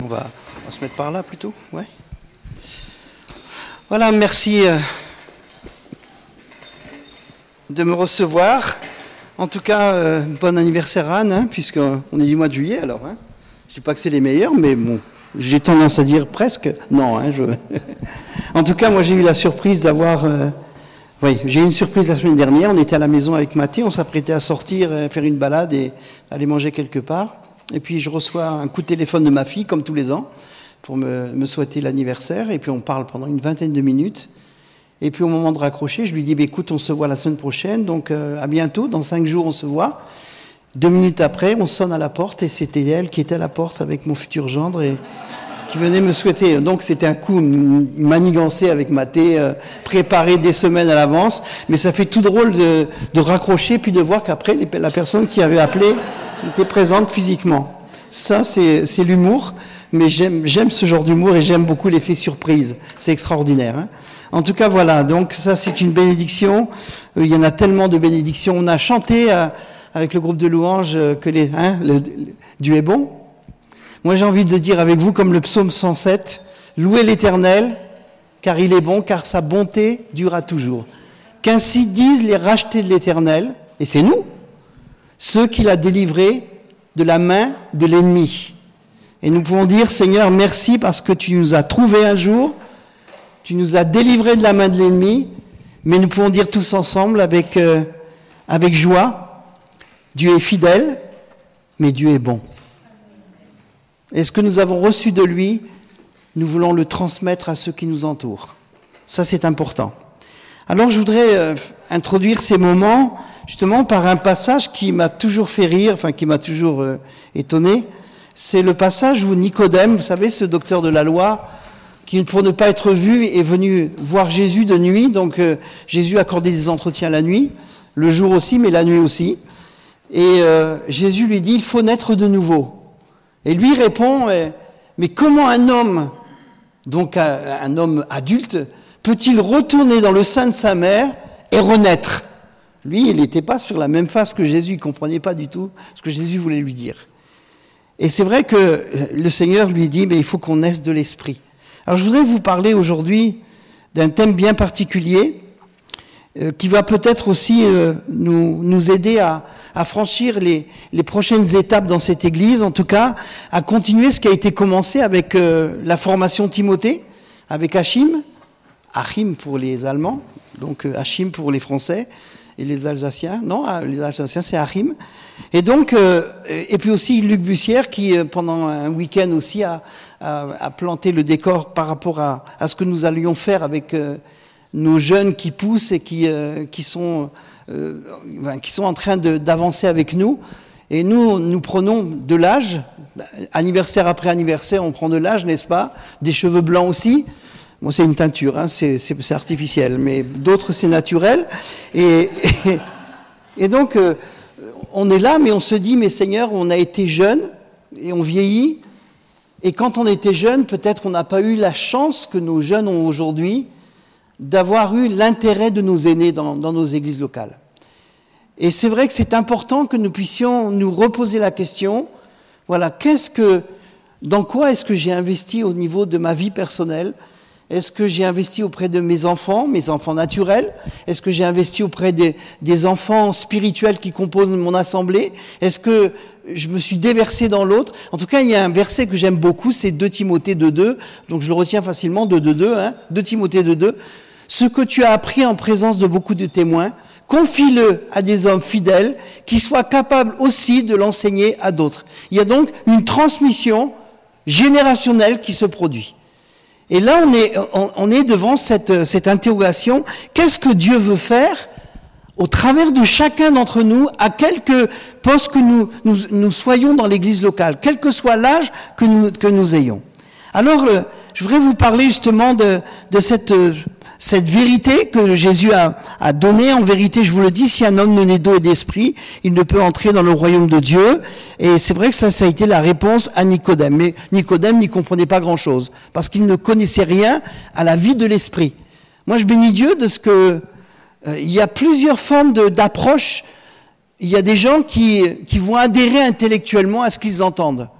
On va se mettre par là plutôt, ouais. Voilà, merci de me recevoir. En tout cas, bon anniversaire Anne, hein, puisqu'on est du mois de juillet alors. Hein. Je ne dis pas que c'est les meilleurs, mais bon, j'ai tendance à dire presque. Non, hein, En tout cas, moi j'ai eu la surprise d'avoir... Oui, j'ai eu une surprise la semaine dernière. On était à la maison avec Mathé, on s'apprêtait à sortir, faire une balade et aller manger quelque part. Et puis je reçois un coup de téléphone de ma fille, comme tous les ans, pour me souhaiter l'anniversaire. Et puis on parle pendant une vingtaine de minutes. Et puis au moment de raccrocher, je lui dis, écoute, on se voit la semaine prochaine, donc à bientôt, dans 5 jours on se voit. 2 minutes après, on sonne à la porte et c'était elle qui était à la porte avec mon futur gendre et qui venait me souhaiter. Donc c'était un coup manigancé avec Mathé, préparé des semaines à l'avance. Mais ça fait tout drôle de raccrocher puis de voir qu'après, la personne qui avait appelé était présente physiquement. Ça, c'est l'humour. Mais j'aime ce genre d'humour et j'aime beaucoup l'effet surprise. C'est extraordinaire. Hein. En tout cas, voilà. Donc ça, c'est une bénédiction. Il y en a tellement de bénédictions. On a chanté avec le groupe de louanges que Dieu est bon. Moi, j'ai envie de dire avec vous, comme le psaume 107, louez l'Éternel, car il est bon, car sa bonté durera toujours. Qu'ainsi disent les rachetés de l'Éternel, et c'est nous, ceux qu'il a délivrés de la main de l'ennemi. Et nous pouvons dire, Seigneur, merci parce que tu nous as trouvés un jour, tu nous as délivrés de la main de l'ennemi, mais nous pouvons dire tous ensemble avec joie, Dieu est fidèle, mais Dieu est bon. Et ce que nous avons reçu de lui, nous voulons le transmettre à ceux qui nous entourent. Ça, c'est important. Alors, je voudrais introduire ces moments, justement, par un passage qui m'a toujours fait rire, enfin, qui m'a toujours étonné. C'est le passage où Nicodème, vous savez, ce docteur de la loi, qui, pour ne pas être vu, est venu voir Jésus de nuit. Donc, Jésus accordait des entretiens la nuit, le jour aussi, mais la nuit aussi. Et Jésus lui dit, il faut naître de nouveau. Et lui répond, mais comment un homme, donc un homme adulte, peut-il retourner dans le sein de sa mère et renaître ? Lui, il n'était pas sur la même phase que Jésus, il ne comprenait pas du tout ce que Jésus voulait lui dire. Et c'est vrai que le Seigneur lui dit, mais il faut qu'on naisse de l'Esprit. Alors je voudrais vous parler aujourd'hui d'un thème bien particulier, qui va peut-être aussi nous aider à franchir les prochaines étapes dans cette Église, en tout cas à continuer ce qui a été commencé avec la formation Timothée, avec Achim pour les Allemands, donc Achim pour les Français et les Alsaciens. Non, les Alsaciens c'est Achim. Et donc, et puis aussi Luc Bussière qui pendant un week-end aussi a planté le décor par rapport à ce que nous allions faire avec nos jeunes qui poussent et qui sont en train d'avancer avec nous. Et nous prenons de l'âge, anniversaire après anniversaire, on prend de l'âge, n'est-ce pas ? Des cheveux blancs aussi. Bon, c'est une teinture, hein, c'est artificiel, mais d'autres c'est naturel. Et donc, on est là, mais on se dit, mais Seigneur, on a été jeunes et on vieillit. Et quand on était jeune, peut-être on n'a pas eu la chance que nos jeunes ont aujourd'hui d'avoir eu l'intérêt de nos aînés dans nos églises locales. Et c'est vrai que c'est important que nous puissions nous reposer la question, voilà, dans quoi est-ce que j'ai investi au niveau de ma vie personnelle ? Est-ce que j'ai investi auprès de mes enfants naturels ? Est-ce que j'ai investi auprès des enfants spirituels qui composent mon assemblée ? Est-ce que je me suis déversé dans l'autre ? En tout cas, il y a un verset que j'aime beaucoup, c'est 2 Timothée 2.2, donc je le retiens facilement, 2.2, hein, 2 Timothée 2.2. Ce que tu as appris en présence de beaucoup de témoins, confie-le à des hommes fidèles qui soient capables aussi de l'enseigner à d'autres. Il y a donc une transmission générationnelle qui se produit. Et là, on est devant cette interrogation. Qu'est-ce que Dieu veut faire au travers de chacun d'entre nous, à quelque poste que nous soyons dans l'église locale, quel que soit l'âge que nous ayons. Alors, je voudrais vous parler justement de cette vérité que Jésus a donnée. En vérité, je vous le dis, si un homme ne naît d'eau et d'esprit, il ne peut entrer dans le royaume de Dieu. Et c'est vrai que ça a été la réponse à Nicodème. Mais Nicodème n'y comprenait pas grand-chose, parce qu'il ne connaissait rien à la vie de l'esprit. Moi, je bénis Dieu de ce que il y a plusieurs formes d'approche. Il y a des gens qui vont adhérer intellectuellement à ce qu'ils entendent.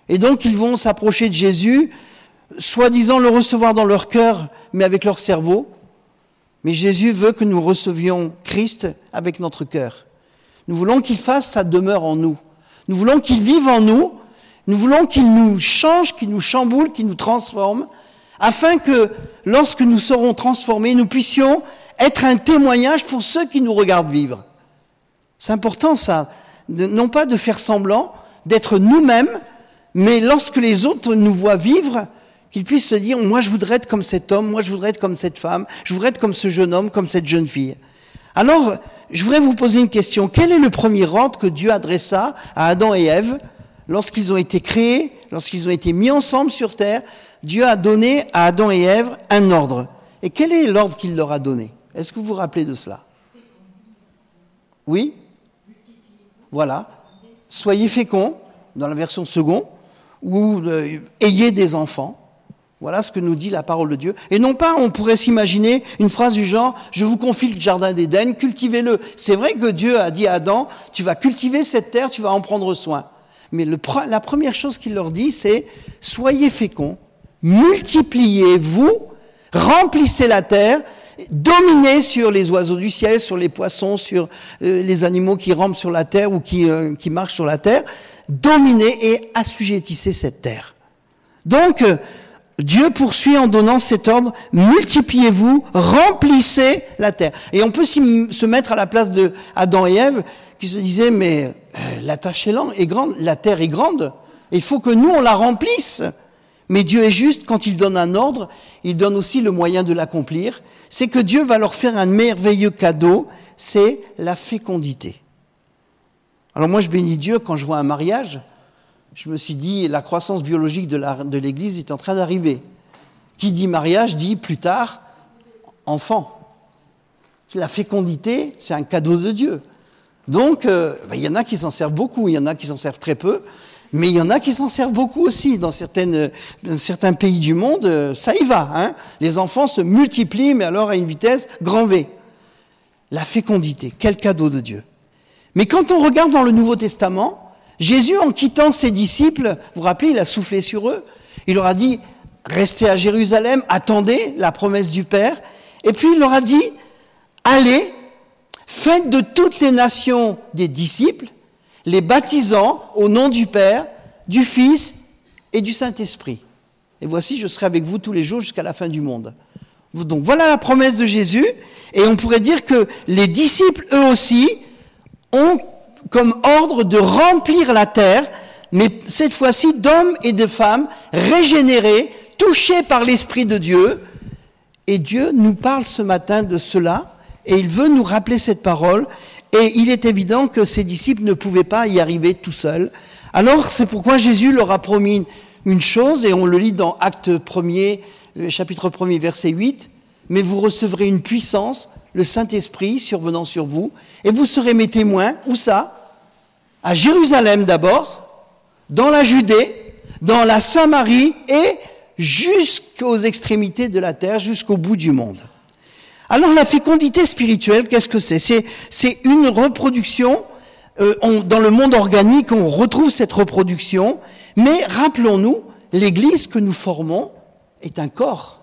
Et donc ils vont s'approcher de Jésus, soi-disant le recevoir dans leur cœur, mais avec leur cerveau. Mais Jésus veut que nous recevions Christ avec notre cœur. Nous voulons qu'il fasse sa demeure en nous. Nous voulons qu'il vive en nous. Nous voulons qu'il nous change, qu'il nous chamboule, qu'il nous transforme, afin que lorsque nous serons transformés, nous puissions être un témoignage pour ceux qui nous regardent vivre. C'est important ça, non pas de faire semblant, d'être nous-mêmes, mais lorsque les autres nous voient vivre, qu'ils puissent se dire « moi je voudrais être comme cet homme, moi je voudrais être comme cette femme, je voudrais être comme ce jeune homme, comme cette jeune fille ». Alors, je voudrais vous poser une question. Quel est le premier ordre que Dieu adressa à Adam et Ève lorsqu'ils ont été créés, lorsqu'ils ont été mis ensemble sur terre? Dieu a donné à Adam et Ève un ordre. Et quel est l'ordre qu'il leur a donné? Est-ce que vous vous rappelez de cela? Oui? Voilà. Soyez féconds, dans la version second, ou ayez des enfants. Voilà ce que nous dit la parole de Dieu. Et non pas, on pourrait s'imaginer une phrase du genre « Je vous confie le jardin d'Éden, cultivez-le ». C'est vrai que Dieu a dit à Adam « Tu vas cultiver cette terre, tu vas en prendre soin ». Mais la première chose qu'il leur dit, c'est « Soyez féconds, multipliez-vous, remplissez la terre, dominez sur les oiseaux du ciel, sur les poissons, sur les animaux qui rampent sur la terre ou qui marchent sur la terre, dominez et assujettissez cette terre. » Donc, Dieu poursuit en donnant cet ordre, multipliez-vous, remplissez la terre. Et on peut se mettre à la place de Adam et Ève, qui se disaient, mais la tâche est grande, la terre est grande, il faut que nous on la remplisse. Mais Dieu est juste, quand il donne un ordre, il donne aussi le moyen de l'accomplir. C'est que Dieu va leur faire un merveilleux cadeau, c'est la fécondité. Alors moi je bénis Dieu quand je vois un mariage. Je me suis dit, la croissance biologique de l'Église est en train d'arriver. Qui dit mariage dit plus tard enfant. La fécondité, c'est un cadeau de Dieu. Donc, il y en a qui s'en servent beaucoup, il y en a qui s'en servent très peu, mais il y en a qui s'en servent beaucoup aussi. Dans certains pays du monde, ça y va. Hein. Les enfants se multiplient, mais alors à une vitesse grand V. La fécondité, quel cadeau de Dieu. Mais quand on regarde dans le Nouveau Testament, Jésus, en quittant ses disciples, vous vous rappelez, il a soufflé sur eux. Il leur a dit, restez à Jérusalem, attendez la promesse du Père. Et puis il leur a dit, allez, faites de toutes les nations des disciples, les baptisant au nom du Père, du Fils et du Saint-Esprit. Et voici, je serai avec vous tous les jours jusqu'à la fin du monde. Donc voilà la promesse de Jésus. Et on pourrait dire que les disciples, eux aussi, ont comme ordre de remplir la terre, mais cette fois-ci d'hommes et de femmes régénérés, touchés par l'Esprit de Dieu. Et Dieu nous parle ce matin de cela, et il veut nous rappeler cette parole, et il est évident que ses disciples ne pouvaient pas y arriver tout seuls. Alors c'est pourquoi Jésus leur a promis une chose, et on le lit dans Actes 1er, chapitre 1er, verset 8, « Mais vous recevrez une puissance, le Saint-Esprit survenant sur vous, et vous serez mes témoins. » Où ça? À Jérusalem d'abord, dans la Judée, dans la Samarie et jusqu'aux extrémités de la terre, jusqu'au bout du monde. Alors la fécondité spirituelle, qu'est-ce que c'est? C'est une reproduction, dans le monde organique, on retrouve cette reproduction, mais rappelons-nous, l'Église que nous formons est un corps.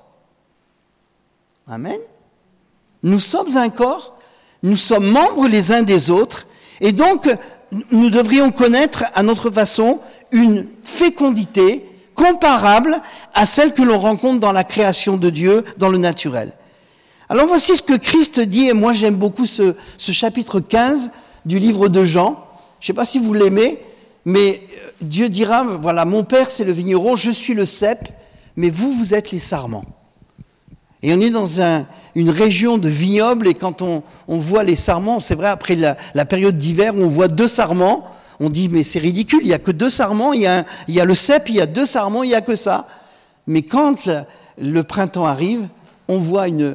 Amen. Nous sommes un corps, nous sommes membres les uns des autres, et donc nous devrions connaître à notre façon une fécondité comparable à celle que l'on rencontre dans la création de Dieu, dans le naturel. Alors voici ce que Christ dit, et moi j'aime beaucoup ce chapitre 15 du livre de Jean. Je ne sais pas si vous l'aimez, mais Dieu dira, voilà, mon Père c'est le vigneron, je suis le cep, mais vous êtes les sarments. Et on est dans une région de vignobles, et quand on voit les sarments, c'est vrai, après la période d'hiver, où on voit 2 sarments, on dit, mais c'est ridicule, il n'y a que 2 sarments, il y a le cep, il y a 2 sarments, il n'y a que ça. Mais quand le printemps arrive, on voit une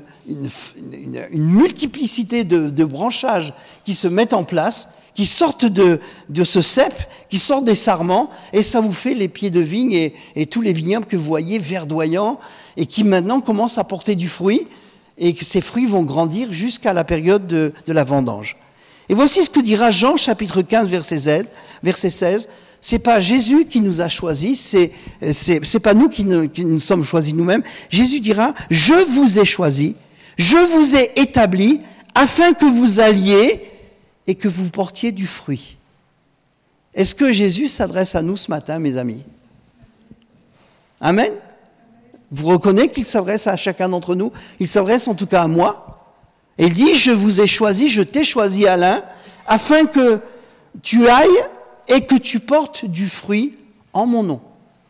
multiplicité de branchages qui se mettent en place, qui sortent de ce cep, qui sortent des sarments, et ça vous fait les pieds de vigne et tous les vignobles que vous voyez verdoyants, et qui maintenant commencent à porter du fruit, et que ces fruits vont grandir jusqu'à la période de la vendange. Et voici ce que dira Jean, chapitre 15, verset 16. « c'est pas Jésus qui nous a choisis, c'est pas nous qui nous sommes choisis nous-mêmes. Jésus dira, je vous ai choisis, je vous ai établis, afin que vous alliez et que vous portiez du fruit. Est-ce que Jésus s'adresse à nous ce matin, mes amis? Amen. Vous reconnaissez qu'il s'adresse à chacun d'entre nous? Il s'adresse en tout cas à moi. Et il dit, je vous ai choisi, je t'ai choisi Alain, afin que tu ailles et que tu portes du fruit en mon nom.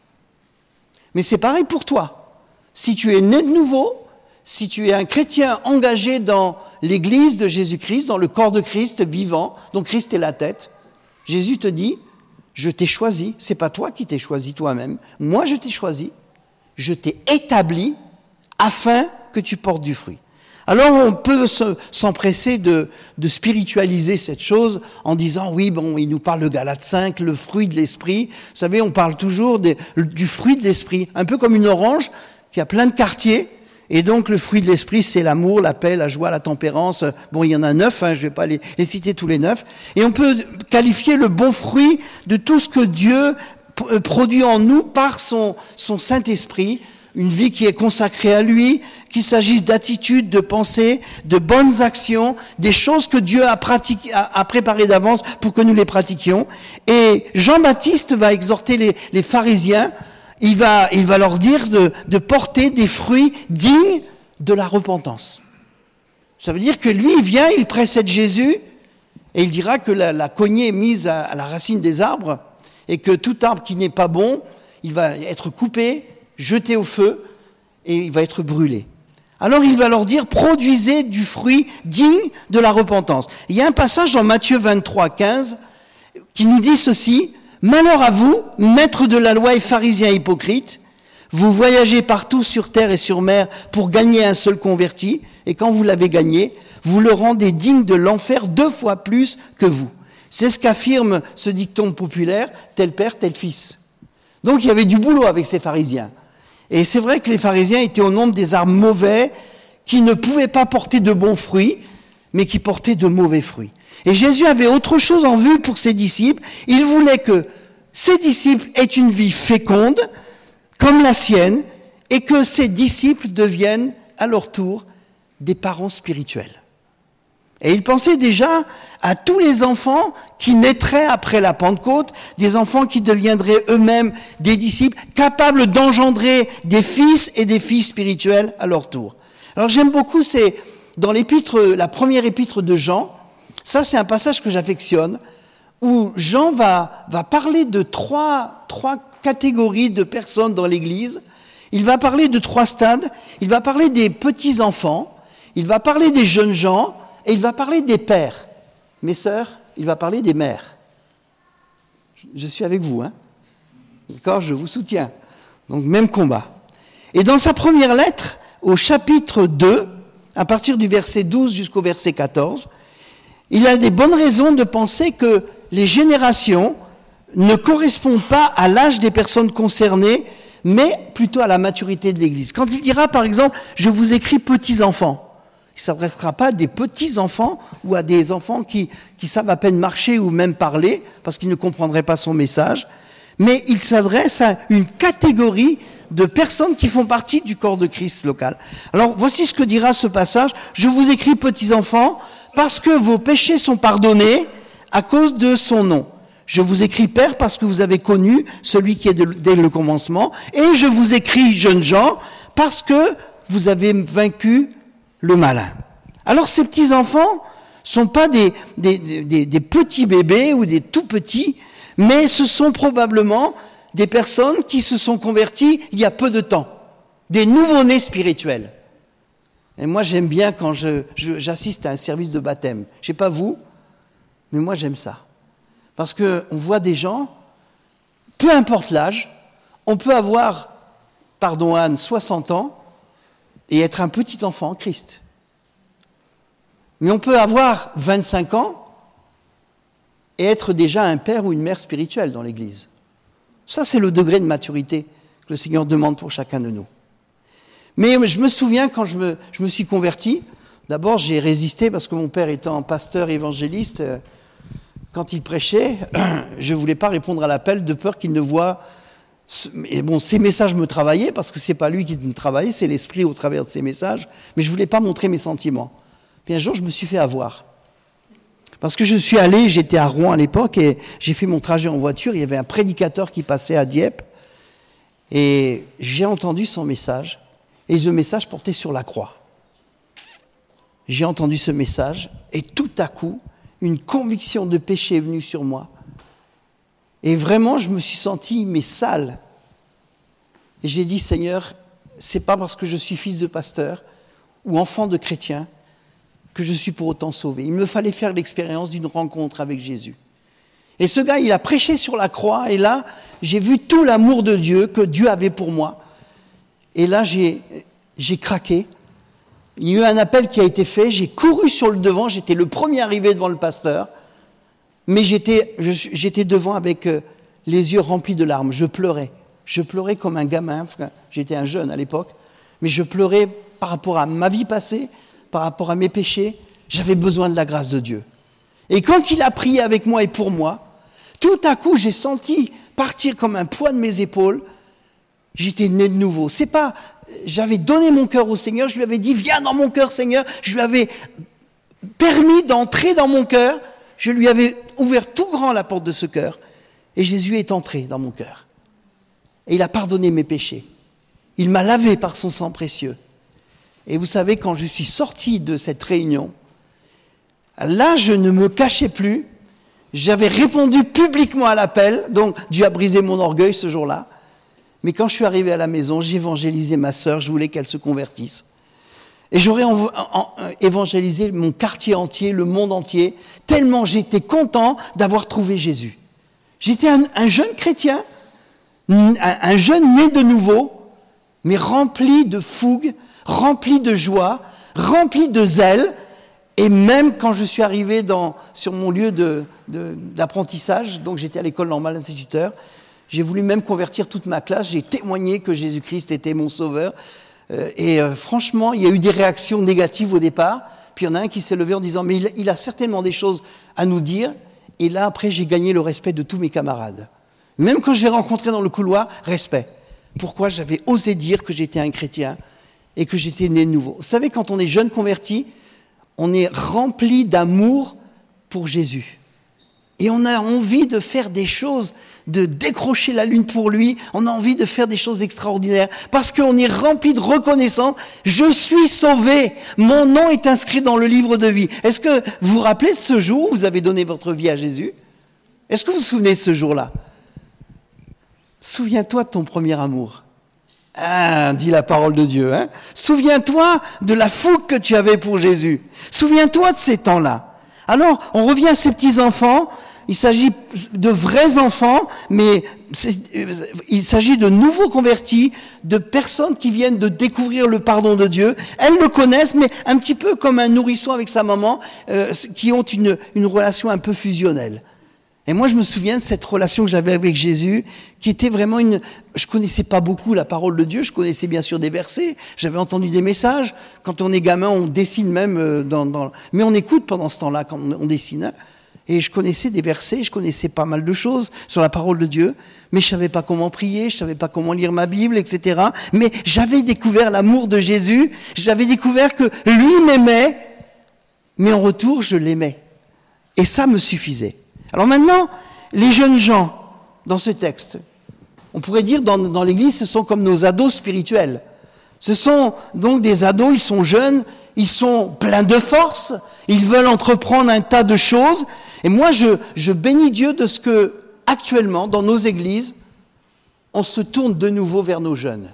Mais c'est pareil pour toi. Si tu es né de nouveau, si tu es un chrétien engagé dans l'église de Jésus-Christ, dans le corps de Christ vivant, dont Christ est la tête, Jésus te dit, je t'ai choisi, c'est pas toi qui t'es choisi toi-même, moi je t'ai choisi, je t'ai établi afin que tu portes du fruit. Alors on peut s'empresser de spiritualiser cette chose en disant, oui, bon, il nous parle de Galates 5, le fruit de l'esprit. Vous savez, on parle toujours du fruit de l'esprit, un peu comme une orange qui a plein de quartiers. Et donc le fruit de l'esprit, c'est l'amour, la paix, la joie, la tempérance. Bon, il y en a 9, je ne vais pas les citer tous les 9. Et on peut qualifier le bon fruit de tout ce que Dieu produit en nous par son Saint-Esprit, une vie qui est consacrée à lui, qu'il s'agisse d'attitudes, de pensées, de bonnes actions, des choses que Dieu a préparées d'avance pour que nous les pratiquions. Et Jean-Baptiste va exhorter les pharisiens. Il va leur dire de porter des fruits dignes de la repentance. Ça veut dire que lui, il vient, il précède Jésus, et il dira que la cognée est mise à la racine des arbres, et que tout arbre qui n'est pas bon, il va être coupé, jeté au feu, et il va être brûlé. Alors il va leur dire, produisez du fruit digne de la repentance. Il y a un passage dans Matthieu 23, 15, qui nous dit ceci, « Malheur à vous, maîtres de la loi et pharisiens hypocrites, vous voyagez partout sur terre et sur mer pour gagner un seul converti, et quand vous l'avez gagné, vous le rendez digne de l'enfer 2 fois plus que vous. » C'est ce qu'affirme ce dicton populaire, tel père, tel fils. Donc il y avait du boulot avec ces pharisiens. Et c'est vrai que les pharisiens étaient au nombre des arbres mauvais qui ne pouvaient pas porter de bons fruits, mais qui portaient de mauvais fruits. Et Jésus avait autre chose en vue pour ses disciples. Il voulait que ses disciples aient une vie féconde, comme la sienne, et que ses disciples deviennent, à leur tour, des parents spirituels. Et il pensait déjà à tous les enfants qui naîtraient après la Pentecôte, des enfants qui deviendraient eux-mêmes des disciples, capables d'engendrer des fils et des filles spirituels à leur tour. Alors j'aime beaucoup, c'est dans la première épître de Jean, ça c'est un passage que j'affectionne, où Jean va parler de trois catégories de personnes dans l'Église. Il va parler de 3 stades, il va parler des petits-enfants, il va parler des jeunes gens, et il va parler des pères. Mes sœurs, il va parler des mères. Je suis avec vous, hein? D'accord, je vous soutiens. Donc, même combat. Et dans sa première lettre, au chapitre 2, à partir du verset 12 jusqu'au verset 14, il a des bonnes raisons de penser que les générations ne correspondent pas à l'âge des personnes concernées, mais plutôt à la maturité de l'Église. Quand il dira, par exemple, « Je vous écris petits-enfants », il ne s'adressera pas à des petits-enfants ou à des enfants qui savent à peine marcher ou même parler, parce qu'ils ne comprendraient pas son message, mais il s'adresse à une catégorie de personnes qui font partie du corps de Christ local. Alors, voici ce que dira ce passage. « Je vous écris, petits-enfants, parce que vos péchés sont pardonnés à cause de son nom. Je vous écris, Père, parce que vous avez connu celui qui est dès le commencement. Et je vous écris, jeunes gens, parce que vous avez vaincu le malin. » Alors ces petits-enfants sont pas des petits bébés ou des tout petits, mais ce sont probablement des personnes qui se sont converties il y a peu de temps, des nouveau-nés spirituels. Et moi j'aime bien quand j'assiste à un service de baptême. Je sais pas vous, mais moi j'aime ça. Parce qu'on voit des gens, peu importe l'âge, on peut avoir, pardon Anne, 60 ans, et être un petit enfant en Christ. Mais on peut avoir 25 ans et être déjà un père ou une mère spirituelle dans l'Église. Ça, c'est le degré de maturité que le Seigneur demande pour chacun de nous. Mais je me souviens quand je me suis converti, d'abord j'ai résisté parce que mon père étant pasteur évangéliste, quand il prêchait, je ne voulais pas répondre à l'appel de peur qu'il ne voie... Et bon, ces messages me travaillaient, parce que ce n'est pas lui qui me travaillait, c'est l'esprit au travers de ces messages, mais je ne voulais pas montrer mes sentiments. Puis un jour, je me suis fait avoir. Parce que je suis allé, j'étais à Rouen à l'époque, et j'ai fait mon trajet en voiture, il y avait un prédicateur qui passait à Dieppe, et j'ai entendu son message, et ce message portait sur la croix. J'ai entendu ce message, et tout à coup, une conviction de péché est venue sur moi. Et vraiment, je me suis senti, mais sale. Et j'ai dit, Seigneur, c'est pas parce que je suis fils de pasteur ou enfant de chrétien que je suis pour autant sauvé. Il me fallait faire l'expérience d'une rencontre avec Jésus. Et ce gars, il a prêché sur la croix, et là, j'ai vu tout l'amour de Dieu que Dieu avait pour moi. Et là, j'ai craqué. Il y a eu un appel qui a été fait, j'ai couru sur le devant, j'étais le premier arrivé devant le pasteur, mais j'étais devant avec les yeux remplis de larmes, je pleurais comme un gamin, j'étais un jeune à l'époque, mais je pleurais par rapport à ma vie passée, par rapport à mes péchés, j'avais besoin de la grâce de Dieu. Et quand il a prié avec moi et pour moi, tout à coup j'ai senti partir comme un poids de mes épaules, j'étais né de nouveau. C'est pas, j'avais donné mon cœur au Seigneur, je lui avais dit, viens dans mon cœur Seigneur, je lui avais permis d'entrer dans mon cœur, je lui avais ouvert tout grand la porte de ce cœur, et Jésus est entré dans mon cœur. Et il a pardonné mes péchés. Il m'a lavé par son sang précieux. Et vous savez, quand je suis sorti de cette réunion, là, je ne me cachais plus. J'avais répondu publiquement à l'appel, donc Dieu a brisé mon orgueil ce jour-là. Mais quand je suis arrivé à la maison, j'ai évangélisé ma sœur, je voulais qu'elle se convertisse. Et j'aurais évangélisé mon quartier entier, le monde entier, tellement j'étais content d'avoir trouvé Jésus. J'étais un jeune chrétien, un jeune né de nouveau, mais rempli de fougue, rempli de joie, rempli de zèle. Et même quand je suis arrivé sur mon lieu d'apprentissage, donc j'étais à l'école normale d'instituteur, j'ai voulu même convertir toute ma classe, j'ai témoigné que Jésus-Christ était mon sauveur. Franchement, il y a eu des réactions négatives au départ, puis il y en a un qui s'est levé en disant « mais il a certainement des choses à nous dire ». Et là, après, j'ai gagné le respect de tous mes camarades. Même quand je les rencontrais dans le couloir, respect. Pourquoi j'avais osé dire que j'étais un chrétien et que j'étais né de nouveau. Vous savez, quand on est jeune converti, on est rempli d'amour pour Jésus. Et on a envie de faire des choses, de décrocher la lune pour lui. On a envie de faire des choses extraordinaires parce qu'on est rempli de reconnaissance. Je suis sauvé. Mon nom est inscrit dans le livre de vie. Est-ce que vous vous rappelez de ce jour où vous avez donné votre vie à Jésus? Est-ce que vous vous souvenez de ce jour-là? Souviens-toi de ton premier amour. Ah, dit la parole de Dieu. Hein? Souviens-toi de la fougue que tu avais pour Jésus. Souviens-toi de ces temps-là. Alors, on revient à ces petits-enfants. Il s'agit de vrais enfants, mais il s'agit de nouveaux convertis, de personnes qui viennent de découvrir le pardon de Dieu. Elles le connaissent, mais un petit peu comme un nourrisson avec sa maman, qui ont une relation un peu fusionnelle. Et moi, je me souviens de cette relation que j'avais avec Jésus, qui était vraiment je connaissais pas beaucoup la parole de Dieu, je connaissais bien sûr des versets, j'avais entendu des messages. Quand on est gamin, on dessine même mais on écoute pendant ce temps-là, quand on dessine. Hein. Et je connaissais des versets, je connaissais pas mal de choses sur la parole de Dieu, mais je savais pas comment prier, je savais pas comment lire ma Bible, etc. Mais j'avais découvert l'amour de Jésus, j'avais découvert que lui m'aimait, mais en retour, je l'aimais. Et ça me suffisait. Alors maintenant, les jeunes gens, dans ce texte, on pourrait dire dans l'Église, ce sont comme nos ados spirituels. Ce sont donc des ados, ils sont jeunes, ils sont pleins de force, ils veulent entreprendre un tas de choses. Et moi, je bénis Dieu de ce que, actuellement, dans nos églises, on se tourne de nouveau vers nos jeunes.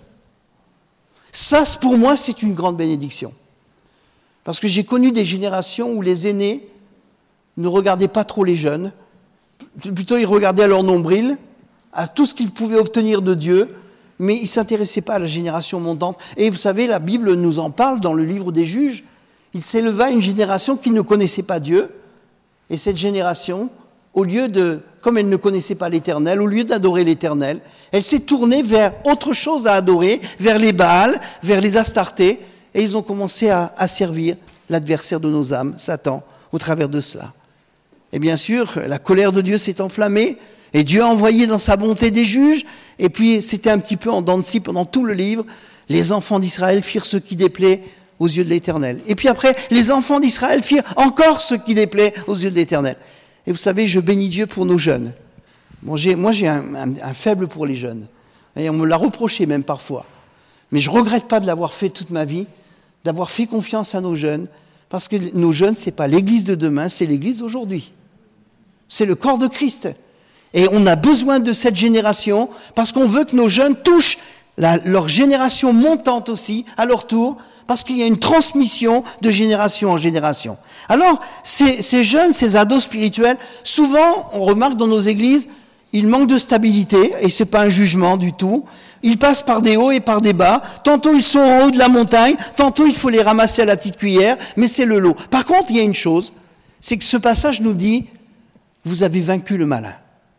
Ça, pour moi, c'est une grande bénédiction. Parce que j'ai connu des générations où les aînés ne regardaient pas trop les jeunes, plutôt ils regardaient à leur nombril, à tout ce qu'ils pouvaient obtenir de Dieu, mais ils ne s'intéressaient pas à la génération montante. Et vous savez, la Bible nous en parle dans le livre des Juges. Il s'éleva une génération qui ne connaissait pas Dieu, et cette génération, comme elle ne connaissait pas l'Éternel, au lieu d'adorer l'Éternel, elle s'est tournée vers autre chose à adorer, vers les Baals, vers les Astartés, et ils ont commencé à servir l'adversaire de nos âmes, Satan, au travers de cela. Et bien sûr, la colère de Dieu s'est enflammée, et Dieu a envoyé dans sa bonté des juges, et puis c'était un petit peu en dents de scie pendant tout le livre. Les enfants d'Israël firent ce qui déplaît aux yeux de l'Éternel. Et puis après, les enfants d'Israël firent encore ce qui déplaît aux yeux de l'Éternel. Et vous savez, je bénis Dieu pour nos jeunes. Bon, moi, j'ai un faible pour les jeunes. Et on me l'a reproché même parfois. Mais je ne regrette pas de l'avoir fait toute ma vie, d'avoir fait confiance à nos jeunes, parce que nos jeunes, ce n'est pas l'Église de demain, c'est l'Église d'aujourd'hui. C'est le corps de Christ. Et on a besoin de cette génération, parce qu'on veut que nos jeunes touchent leur génération montante aussi, à leur tour, parce qu'il y a une transmission de génération en génération. Alors, ces jeunes, ces ados spirituels, souvent, on remarque dans nos églises, ils manquent de stabilité, et ce n'est pas un jugement du tout. Ils passent par des hauts et par des bas. Tantôt, ils sont en haut de la montagne, tantôt, il faut les ramasser à la petite cuillère, mais c'est le lot. Par contre, il y a une chose, c'est que ce passage nous dit, vous avez vaincu le malin.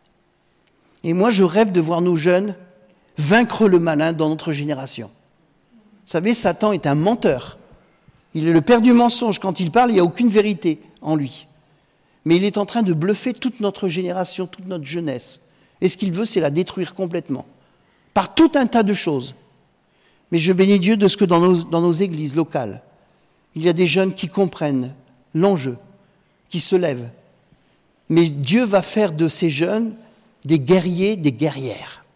Et moi, je rêve de voir nos jeunes vaincre le malin dans notre génération. Vous savez, Satan est un menteur. Il est le père du mensonge. Quand il parle, il n'y a aucune vérité en lui. Mais il est en train de bluffer toute notre génération, toute notre jeunesse. Et ce qu'il veut, c'est la détruire complètement. Par tout un tas de choses. Mais je bénis Dieu de ce que dans nos églises locales, il y a des jeunes qui comprennent l'enjeu, qui se lèvent. Mais Dieu va faire de ces jeunes des guerriers, des guerrières.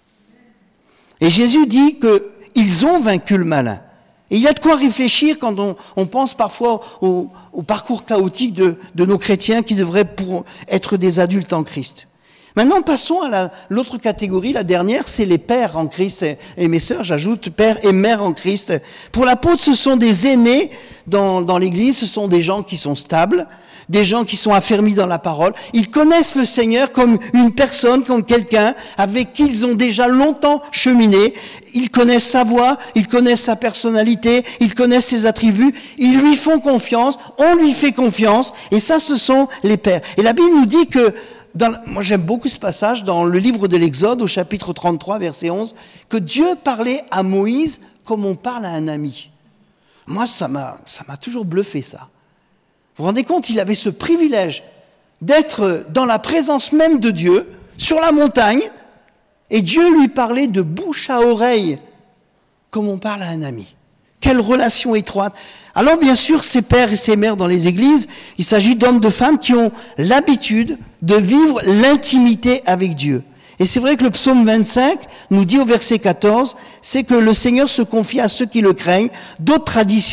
Et Jésus dit qu'ils ont vaincu le malin. Et il y a de quoi réfléchir quand on pense parfois au parcours chaotique de nos chrétiens qui devraient être des adultes en Christ. Maintenant, passons à l'autre catégorie, la dernière, c'est les pères en Christ. Et mes sœurs, j'ajoute pères et mères en Christ. Pour l'apôtre, ce sont des aînés dans l'Église, ce sont des gens qui sont stables, des gens qui sont affermis dans la parole. Ils connaissent le Seigneur comme une personne, comme quelqu'un avec qui ils ont déjà longtemps cheminé. Ils connaissent sa voix, ils connaissent sa personnalité, ils connaissent ses attributs. Ils lui font confiance, on lui fait confiance. Et ça, ce sont les pères. Et la Bible nous dit que, moi j'aime beaucoup ce passage dans le livre de l'Exode, au chapitre 33, verset 11, que Dieu parlait à Moïse comme on parle à un ami. Moi, ça m'a toujours bluffé, ça. Vous vous rendez compte, il avait ce privilège d'être dans la présence même de Dieu, sur la montagne, et Dieu lui parlait de bouche à oreille, comme on parle à un ami. Quelle relation étroite. Alors bien sûr, ces pères et ces mères dans les églises, il s'agit d'hommes, de femmes qui ont l'habitude de vivre l'intimité avec Dieu. Et c'est vrai que le psaume 25 nous dit au verset 14, c'est que le Seigneur se confie à ceux qui le craignent. D'autres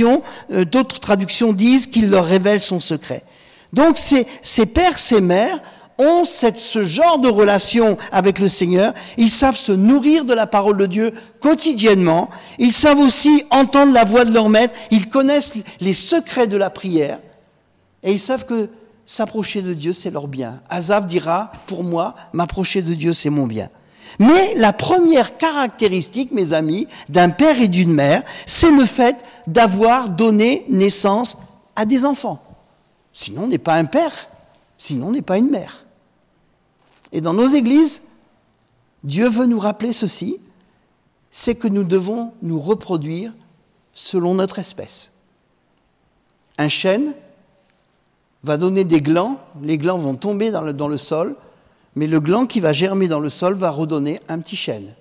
traductions disent qu'il leur révèle son secret. Donc ces pères, ces mères ont ce genre de relation avec le Seigneur. Ils savent se nourrir de la parole de Dieu quotidiennement. Ils savent aussi entendre la voix de leur maître. Ils connaissent les secrets de la prière. Et ils savent que s'approcher de Dieu, c'est leur bien. Asaph dira, pour moi, m'approcher de Dieu, c'est mon bien. Mais la première caractéristique, mes amis, d'un père et d'une mère, c'est le fait d'avoir donné naissance à des enfants. Sinon, on n'est pas un père, sinon, on n'est pas une mère. Et dans nos églises, Dieu veut nous rappeler ceci, c'est que nous devons nous reproduire selon notre espèce. Un chêne va donner des glands, les glands vont tomber dans le sol, mais le gland qui va germer dans le sol va redonner un petit chêne.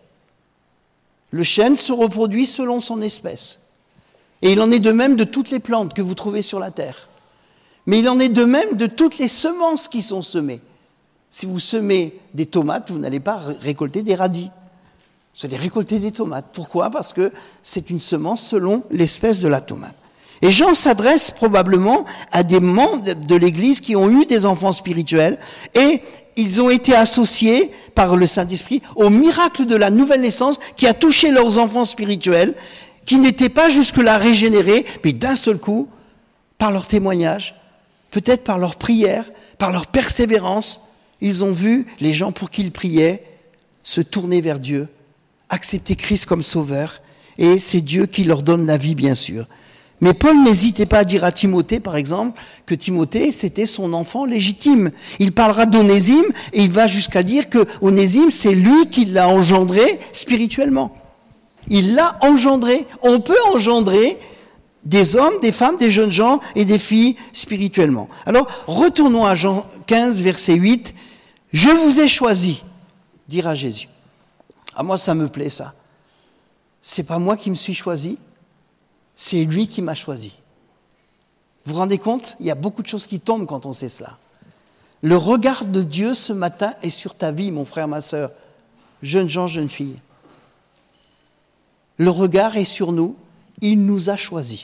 Le chêne se reproduit selon son espèce. Et il en est de même de toutes les plantes que vous trouvez sur la terre. Mais il en est de même de toutes les semences qui sont semées. Si vous semez des tomates, vous n'allez pas récolter des radis. Vous allez récolter des tomates. Pourquoi ? Parce que c'est une semence selon l'espèce de la tomate. Et Jean s'adresse probablement à des membres de l'Église qui ont eu des enfants spirituels et ils ont été associés par le Saint-Esprit au miracle de la nouvelle naissance qui a touché leurs enfants spirituels, qui n'étaient pas jusque-là régénérés, mais d'un seul coup, par leur témoignage, peut-être par leur prière, par leur persévérance, ils ont vu les gens pour qui ils priaient se tourner vers Dieu, accepter Christ comme sauveur, et c'est Dieu qui leur donne la vie, bien sûr. Mais Paul n'hésitait pas à dire à Timothée, par exemple, que Timothée, c'était son enfant légitime. Il parlera d'Onésime et il va jusqu'à dire que Onésime, c'est lui qui l'a engendré spirituellement. Il l'a engendré. On peut engendrer des hommes, des femmes, des jeunes gens et des filles spirituellement. Alors, retournons à Jean 15, verset 8. « Je vous ai choisi », dira Jésus. Ah, moi, ça me plaît, ça. C'est pas moi qui me suis choisi, c'est lui qui m'a choisi. Vous vous rendez compte ? Il y a beaucoup de choses qui tombent quand on sait cela. Le regard de Dieu ce matin est sur ta vie, mon frère, ma sœur, jeunes gens, jeunes filles. Le regard est sur nous, il nous a choisis.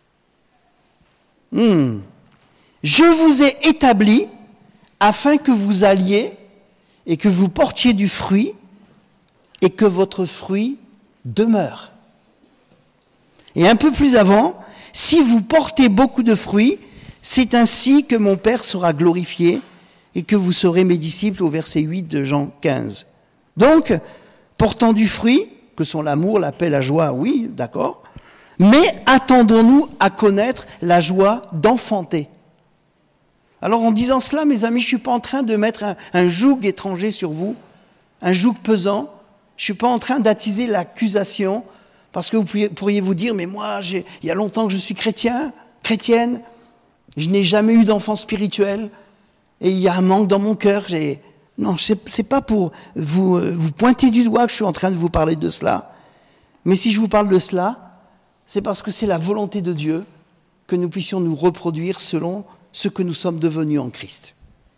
Je vous ai établi afin que vous alliez et que vous portiez du fruit et que votre fruit demeure. Et un peu plus avant, si vous portez beaucoup de fruits, c'est ainsi que mon Père sera glorifié et que vous serez mes disciples, au verset 8 de Jean 15. Donc, portant du fruit, que sont l'amour, la paix, la joie, oui, d'accord, mais attendons-nous à connaître la joie d'enfanter. Alors en disant cela, mes amis, je ne suis pas en train de mettre un joug étranger sur vous, un joug pesant. Je ne suis pas en train d'attiser l'accusation, parce que vous pourriez vous dire, mais moi, il y a longtemps que je suis chrétienne, je n'ai jamais eu d'enfant spirituel, et il y a un manque dans mon cœur. Non, ce n'est pas pour vous pointer du doigt que je suis en train de vous parler de cela. Mais si je vous parle de cela, c'est parce que c'est la volonté de Dieu que nous puissions nous reproduire selon ce que nous sommes devenus en Christ.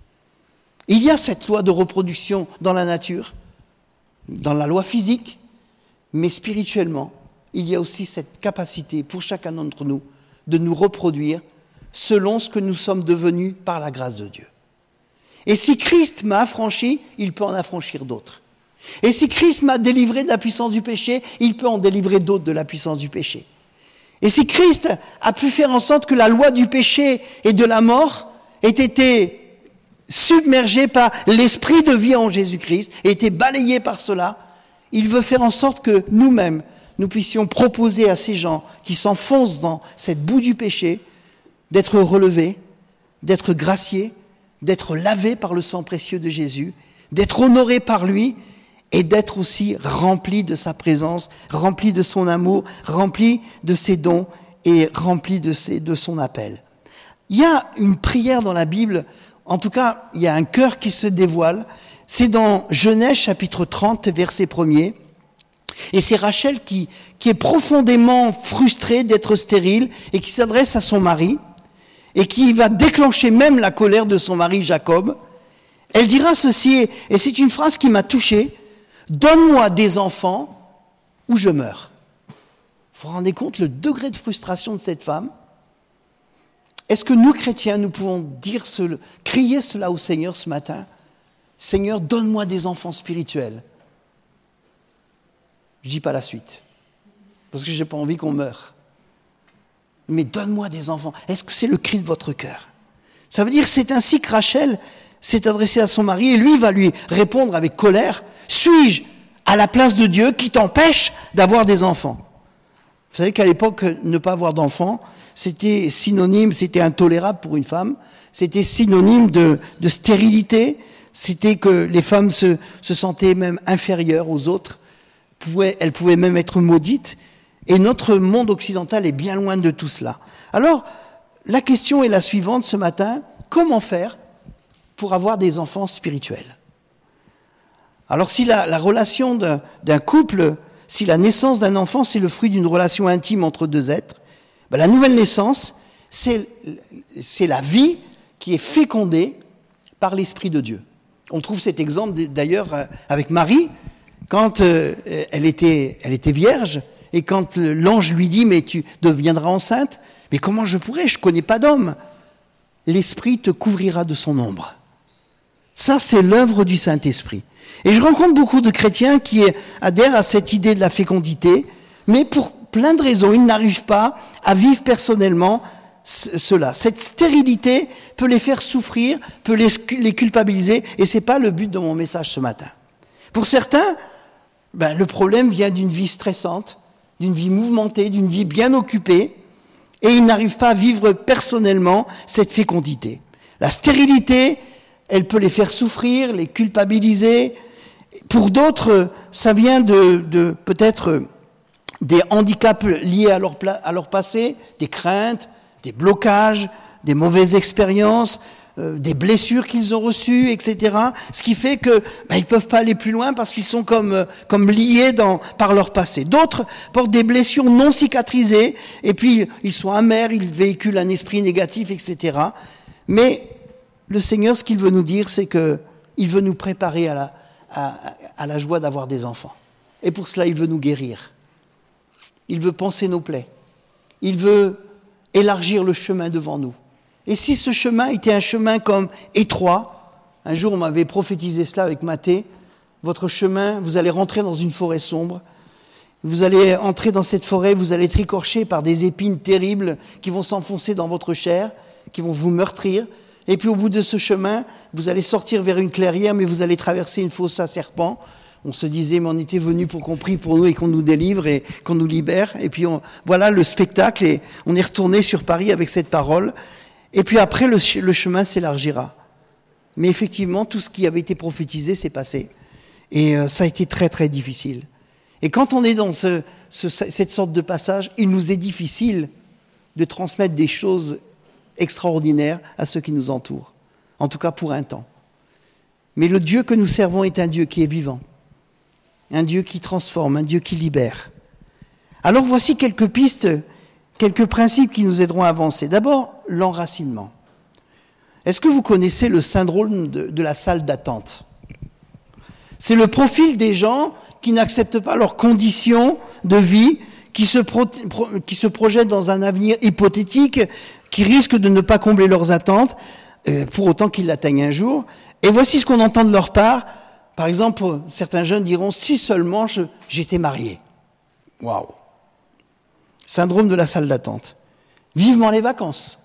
Il y a cette loi de reproduction dans la nature, dans la loi physique, mais spirituellement, il y a aussi cette capacité pour chacun d'entre nous de nous reproduire selon ce que nous sommes devenus par la grâce de Dieu. Et si Christ m'a affranchi, il peut en affranchir d'autres. Et si Christ m'a délivré de la puissance du péché, il peut en délivrer d'autres de la puissance du péché. Et si Christ a pu faire en sorte que la loi du péché et de la mort ait été submergée par l'esprit de vie en Jésus-Christ, ait été balayée par cela, il veut faire en sorte que nous-mêmes, nous puissions proposer à ces gens qui s'enfoncent dans cette boue du péché, d'être relevés, d'être graciés, d'être lavés par le sang précieux de Jésus, d'être honorés par lui et d'être aussi remplis de sa présence, remplis de son amour, remplis de ses dons et remplis de son appel. Il y a une prière dans la Bible, en tout cas, il y a un cœur qui se dévoile, c'est dans Genèse chapitre 30, verset 1er, et c'est Rachel qui est profondément frustrée d'être stérile et qui s'adresse à son mari, et qui va déclencher même la colère de son mari Jacob. Elle dira ceci, et c'est une phrase qui m'a touché, « Donne-moi des enfants ou je meurs ». Vous vous rendez compte le degré de frustration de cette femme ? Est-ce que nous, chrétiens, nous pouvons crier cela au Seigneur ce matin ? « Seigneur, donne-moi des enfants spirituels ». Je ne dis pas la suite, parce que je n'ai pas envie qu'on meure. Mais donne-moi des enfants. Est-ce que c'est le cri de votre cœur ? Ça veut dire que c'est ainsi que Rachel s'est adressée à son mari et lui va lui répondre avec colère. Suis-je à la place de Dieu qui t'empêche d'avoir des enfants ? Vous savez qu'à l'époque, ne pas avoir d'enfants, c'était synonyme, c'était intolérable pour une femme, c'était synonyme de stérilité, c'était que les femmes se sentaient même inférieures aux autres, elles pouvaient même être maudites. Et notre monde occidental est bien loin de tout cela. Alors, la question est la suivante ce matin. Comment faire pour avoir des enfants spirituels ? Alors, si la relation d'un couple, si la naissance d'un enfant, c'est le fruit d'une relation intime entre deux êtres, la nouvelle naissance, c'est la vie qui est fécondée par l'Esprit de Dieu. On trouve cet exemple d'ailleurs avec Marie, quand elle était vierge, et quand l'ange lui dit « mais tu deviendras enceinte », mais comment je pourrais ? Je ne connais pas d'homme. L'Esprit te couvrira de son ombre. Ça, c'est l'œuvre du Saint-Esprit. Et je rencontre beaucoup de chrétiens qui adhèrent à cette idée de la fécondité, mais pour plein de raisons, ils n'arrivent pas à vivre personnellement cela. Cette stérilité peut les faire souffrir, peut les culpabiliser, et ce n'est pas le but de mon message ce matin. Pour certains, le problème vient d'une vie stressante, d'une vie mouvementée, d'une vie bien occupée, et ils n'arrivent pas à vivre personnellement cette fécondité. La stérilité, elle peut les faire souffrir, les culpabiliser. Pour d'autres, ça vient de peut-être des handicaps liés à leur passé, des craintes, des blocages, des mauvaises expériences, des blessures qu'ils ont reçues, etc. Ce qui fait que ils peuvent pas aller plus loin parce qu'ils sont comme liés par leur passé. D'autres portent des blessures non cicatrisées et puis ils sont amers, ils véhiculent un esprit négatif, etc. Mais le Seigneur, ce qu'il veut nous dire, c'est que il veut nous préparer à la joie d'avoir des enfants. Et pour cela, il veut nous guérir. Il veut panser nos plaies. Il veut élargir le chemin devant nous. Et si ce chemin était un chemin comme étroit, un jour on m'avait prophétisé cela avec Mathé, votre chemin, vous allez rentrer dans une forêt sombre, vous allez entrer dans cette forêt, vous allez être écorché par des épines terribles qui vont s'enfoncer dans votre chair, qui vont vous meurtrir, et puis au bout de ce chemin, vous allez sortir vers une clairière, mais vous allez traverser une fosse à serpents. On se disait, mais on était venu pour qu'on prie pour nous et qu'on nous délivre et qu'on nous libère. Et puis voilà le spectacle, et on est retourné sur Paris avec cette parole. Et puis après, le chemin s'élargira. Mais effectivement, tout ce qui avait été prophétisé s'est passé. Et ça a été très très difficile. Et quand on est dans cette sorte de passage, il nous est difficile de transmettre des choses extraordinaires à ceux qui nous entourent. En tout cas pour un temps. Mais le Dieu que nous servons est un Dieu qui est vivant. Un Dieu qui transforme, un Dieu qui libère. Alors voici quelques pistes, quelques principes qui nous aideront à avancer. D'abord, l'enracinement. Est-ce que vous connaissez le syndrome de la salle d'attente ? C'est le profil des gens qui n'acceptent pas leurs conditions de vie, qui se projettent dans un avenir hypothétique, qui risquent de ne pas combler leurs attentes, pour autant qu'ils l'atteignent un jour. Et voici ce qu'on entend de leur part. Par exemple, certains jeunes diront « si seulement j'étais marié ». Waouh ! Syndrome de la salle d'attente. Vivement les vacances.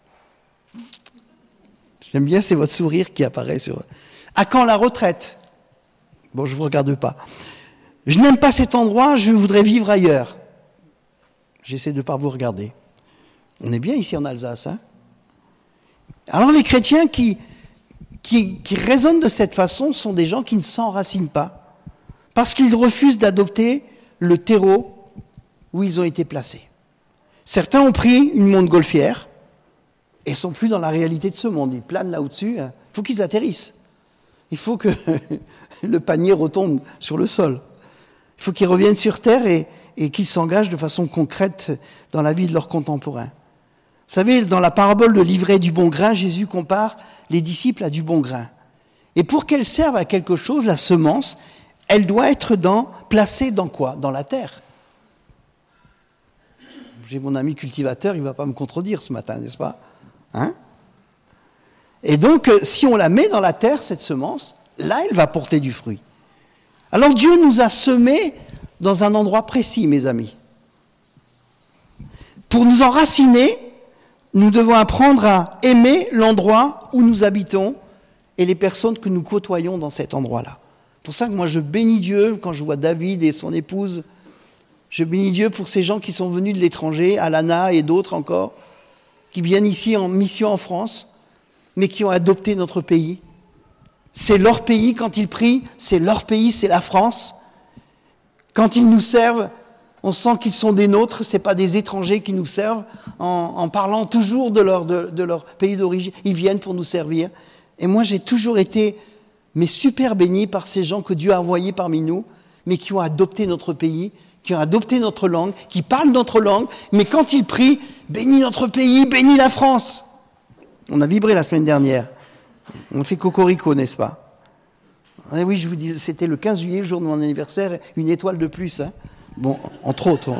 J'aime bien, c'est votre sourire qui apparaît sur... À quand la retraite ? Bon, je ne vous regarde pas. Je n'aime pas cet endroit, je voudrais vivre ailleurs. J'essaie de ne pas vous regarder. On est bien ici en Alsace, hein ? Alors les chrétiens qui raisonnent de cette façon sont des gens qui ne s'enracinent pas, parce qu'ils refusent d'adopter le terreau où ils ont été placés. Certains ont pris une montgolfière et sont plus dans la réalité de ce monde. Ils planent là au-dessus, il faut qu'ils atterrissent. Il faut que le panier retombe sur le sol. Il faut qu'ils reviennent sur terre et qu'ils s'engagent de façon concrète dans la vie de leurs contemporains. Vous savez, dans la parabole de l'ivraie du bon grain, Jésus compare les disciples à du bon grain. Et pour qu'elle serve à quelque chose, la semence, elle doit être placée dans quoi ? Dans la terre. J'ai mon ami cultivateur, il ne va pas me contredire ce matin, n'est-ce pas ? Hein ? Et donc, si on la met dans la terre, cette semence, là, elle va porter du fruit. Alors Dieu nous a semés dans un endroit précis, mes amis. Pour nous enraciner, nous devons apprendre à aimer l'endroit où nous habitons et les personnes que nous côtoyons dans cet endroit-là. C'est pour ça que moi je bénis Dieu quand je vois David et son épouse. Je bénis Dieu pour ces gens qui sont venus de l'étranger, Alana et d'autres encore, qui viennent ici en mission en France, mais qui ont adopté notre pays. C'est leur pays quand ils prient, c'est leur pays, c'est la France. Quand ils nous servent, on sent qu'ils sont des nôtres, ce n'est pas des étrangers qui nous servent, en parlant toujours de leur pays d'origine. Ils viennent pour nous servir. Et moi, j'ai toujours été super béni par ces gens que Dieu a envoyés parmi nous, mais qui ont adopté notre pays, qui ont adopté notre langue, qui parlent notre langue, mais quand ils prient, bénis notre pays, bénis la France. On a vibré la semaine dernière. On fait cocorico, n'est-ce pas ? Et oui, je vous dis, c'était le 15 juillet, le jour de mon anniversaire, une étoile de plus, hein. Bon, entre autres.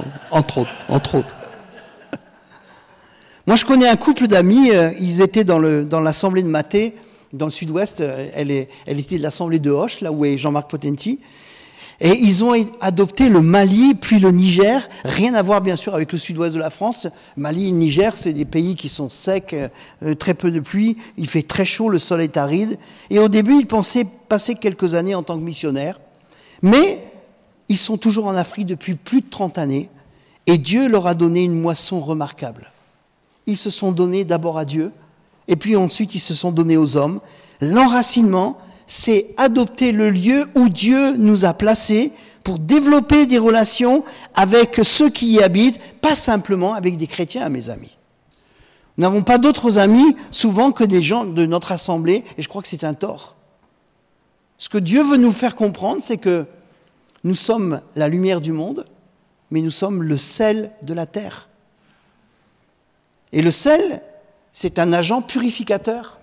Moi, je connais un couple d'amis, ils étaient dans l'assemblée de Mathé, dans le sud-ouest, elle était de l'assemblée de Hoche, là où est Jean-Marc Potenti, et ils ont adopté le Mali, puis le Niger, rien à voir bien sûr avec le sud-ouest de la France. Mali et Niger, c'est des pays qui sont secs, très peu de pluie, il fait très chaud, le sol est aride, et au début, ils pensaient passer quelques années en tant que missionnaires, mais ils sont toujours en Afrique depuis plus de 30 années et Dieu leur a donné une moisson remarquable. Ils se sont donnés d'abord à Dieu et puis ensuite ils se sont donnés aux hommes. L'enracinement, c'est adopter le lieu où Dieu nous a placés pour développer des relations avec ceux qui y habitent, pas simplement avec des chrétiens, mes amis. Nous n'avons pas d'autres amis souvent que des gens de notre assemblée, et je crois que c'est un tort. Ce que Dieu veut nous faire comprendre, c'est que nous sommes la lumière du monde, mais nous sommes le sel de la terre. Et le sel, c'est un agent purificateur.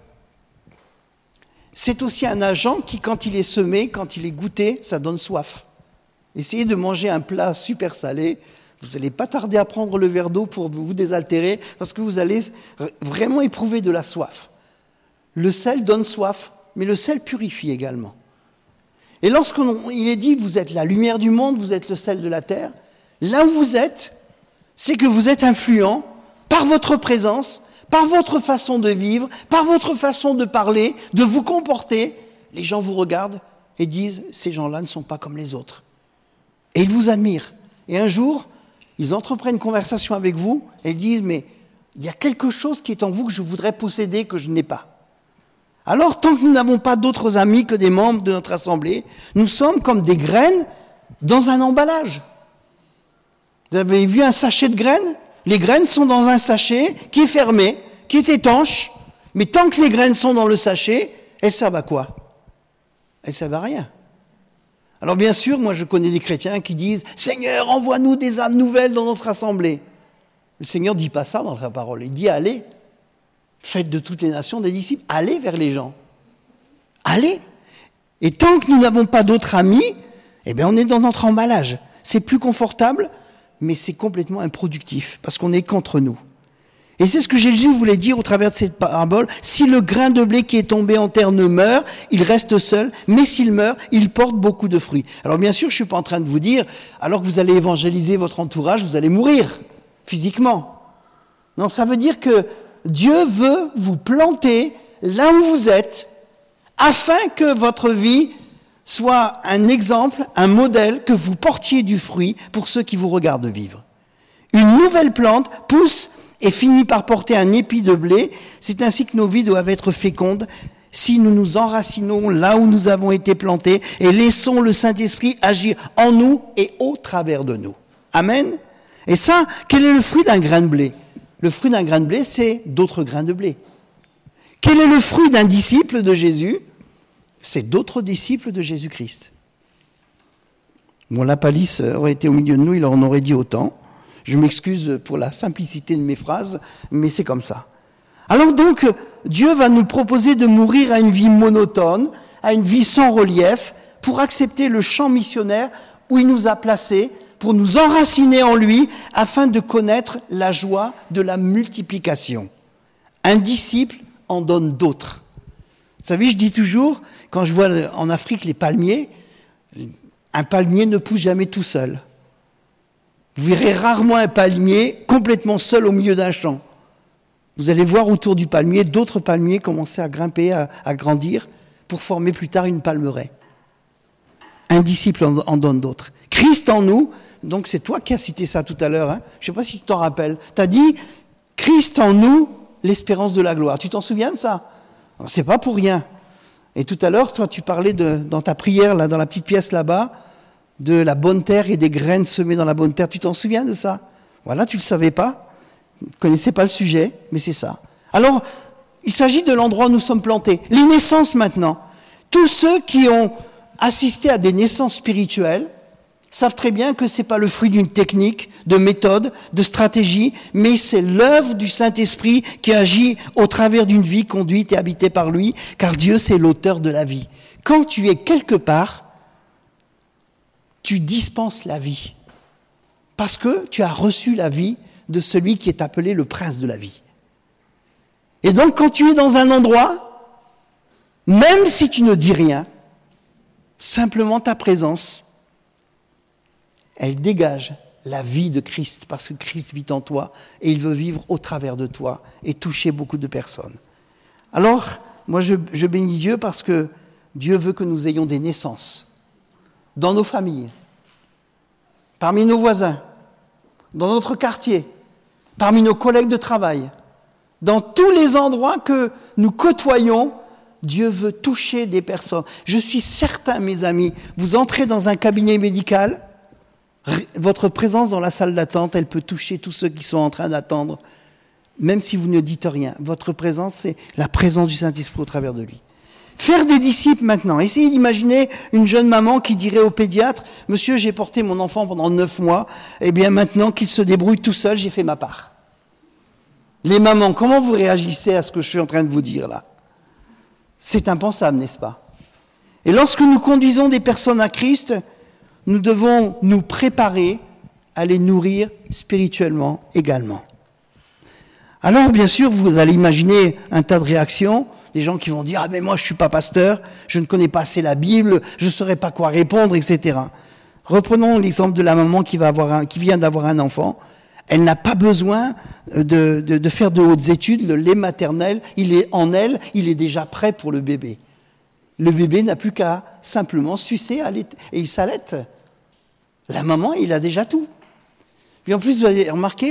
C'est aussi un agent qui, quand il est semé, quand il est goûté, ça donne soif. Essayez de manger un plat super salé, vous n'allez pas tarder à prendre le verre d'eau pour vous désaltérer, parce que vous allez vraiment éprouver de la soif. Le sel donne soif, mais le sel purifie également. Et lorsqu'il est dit, vous êtes la lumière du monde, vous êtes le sel de la terre, là où vous êtes, c'est que vous êtes influent par votre présence, par votre façon de vivre, par votre façon de parler, de vous comporter. Les gens vous regardent et disent, ces gens-là ne sont pas comme les autres. Et ils vous admirent. Et un jour, ils entreprennent une conversation avec vous et ils disent, mais il y a quelque chose qui est en vous que je voudrais posséder, que je n'ai pas. Alors, tant que nous n'avons pas d'autres amis que des membres de notre assemblée, nous sommes comme des graines dans un emballage. Vous avez vu un sachet de graines ? Les graines sont dans un sachet qui est fermé, qui est étanche, mais tant que les graines sont dans le sachet, elles servent à quoi ? Elles servent à rien. Alors bien sûr, moi je connais des chrétiens qui disent « Seigneur, envoie-nous des âmes nouvelles dans notre assemblée ». Le Seigneur ne dit pas ça dans sa parole, il dit « Allez, faites de toutes les nations des disciples, allez vers les gens. Allez ». Et tant que nous n'avons pas d'autres amis, eh bien on est dans notre emballage. C'est plus confortable, mais c'est complètement improductif, parce qu'on est contre nous. Et c'est ce que Jésus voulait dire au travers de cette parabole. Si le grain de blé qui est tombé en terre ne meurt, il reste seul, mais s'il meurt, il porte beaucoup de fruits. Alors bien sûr, je ne suis pas en train de vous dire, alors que vous allez évangéliser votre entourage, vous allez mourir, physiquement. Non, ça veut dire que Dieu veut vous planter là où vous êtes, afin que votre vie soit un exemple, un modèle, que vous portiez du fruit pour ceux qui vous regardent vivre. Une nouvelle plante pousse et finit par porter un épi de blé. C'est ainsi que nos vies doivent être fécondes si nous nous enracinons là où nous avons été plantés et laissons le Saint-Esprit agir en nous et au travers de nous. Amen. Et ça, quel est le fruit d'un grain de blé ? Le fruit d'un grain de blé, c'est d'autres grains de blé. Quel est le fruit d'un disciple de Jésus ? C'est d'autres disciples de Jésus-Christ. Bon, la palisse aurait été au milieu de nous, il en aurait dit autant. Je m'excuse pour la simplicité de mes phrases, mais c'est comme ça. Alors donc, Dieu va nous proposer de mourir à une vie monotone, à une vie sans relief, pour accepter le champ missionnaire où il nous a placés, pour nous enraciner en lui, afin de connaître la joie de la multiplication. Un disciple en donne d'autres. Vous savez, je dis toujours, quand je vois en Afrique les palmiers, un palmier ne pousse jamais tout seul. Vous verrez rarement un palmier complètement seul au milieu d'un champ. Vous allez voir autour du palmier d'autres palmiers commencer à grimper, à grandir, pour former plus tard une palmeraie. Un disciple en donne d'autres. Christ en nous, donc c'est toi qui as cité ça tout à l'heure, hein. Je ne sais pas si tu t'en rappelles. Tu as dit, Christ en nous, l'espérance de la gloire. Tu t'en souviens de ça ? Alors, c'est pas pour rien. Et tout à l'heure, toi, tu parlais dans ta prière, là, dans la petite pièce là-bas, de la bonne terre et des graines semées dans la bonne terre. Tu t'en souviens de ça ? Voilà, tu ne le savais pas. Tu ne connaissais pas le sujet, mais c'est ça. Alors, il s'agit de l'endroit où nous sommes plantés. Les naissances maintenant. Tous ceux qui ont assisté à des naissances spirituelles savent très bien que ce n'est pas le fruit d'une technique, de méthode, de stratégie, mais c'est l'œuvre du Saint-Esprit qui agit au travers d'une vie conduite et habitée par lui, car Dieu, c'est l'auteur de la vie. Quand tu es quelque part, tu dispenses la vie, parce que tu as reçu la vie de celui qui est appelé le prince de la vie. Et donc, quand tu es dans un endroit, même si tu ne dis rien, simplement ta présence, elle dégage la vie de Christ, parce que Christ vit en toi et il veut vivre au travers de toi et toucher beaucoup de personnes. Alors, moi je bénis Dieu parce que Dieu veut que nous ayons des naissances dans nos familles, parmi nos voisins, dans notre quartier, parmi nos collègues de travail, dans tous les endroits que nous côtoyons, Dieu veut toucher des personnes. Je suis certain, mes amis, vous entrez dans un cabinet médical, votre présence dans la salle d'attente, elle peut toucher tous ceux qui sont en train d'attendre, même si vous ne dites rien. Votre présence, c'est la présence du Saint-Esprit au travers de lui. Faire des disciples maintenant. Essayez d'imaginer une jeune maman qui dirait au pédiatre, « Monsieur, j'ai porté mon enfant pendant 9 mois, eh bien maintenant qu'il se débrouille tout seul, j'ai fait ma part. » Les mamans, comment vous réagissez à ce que je suis en train de vous dire là ? C'est impensable, n'est-ce pas ? Et lorsque nous conduisons des personnes à Christ, nous devons nous préparer à les nourrir spirituellement également. Alors, bien sûr, vous allez imaginer un tas de réactions, des gens qui vont dire « Ah, mais moi, je ne suis pas pasteur, je ne connais pas assez la Bible, je ne saurais pas quoi répondre, etc. » Reprenons l'exemple de la maman qui vient d'avoir un enfant. Elle n'a pas besoin de faire de hautes études, le lait maternel, il est en elle, il est déjà prêt pour le bébé. Le bébé n'a plus qu'à simplement sucer et il s'allaite. La maman, il a déjà tout. Puis en plus, vous avez remarqué,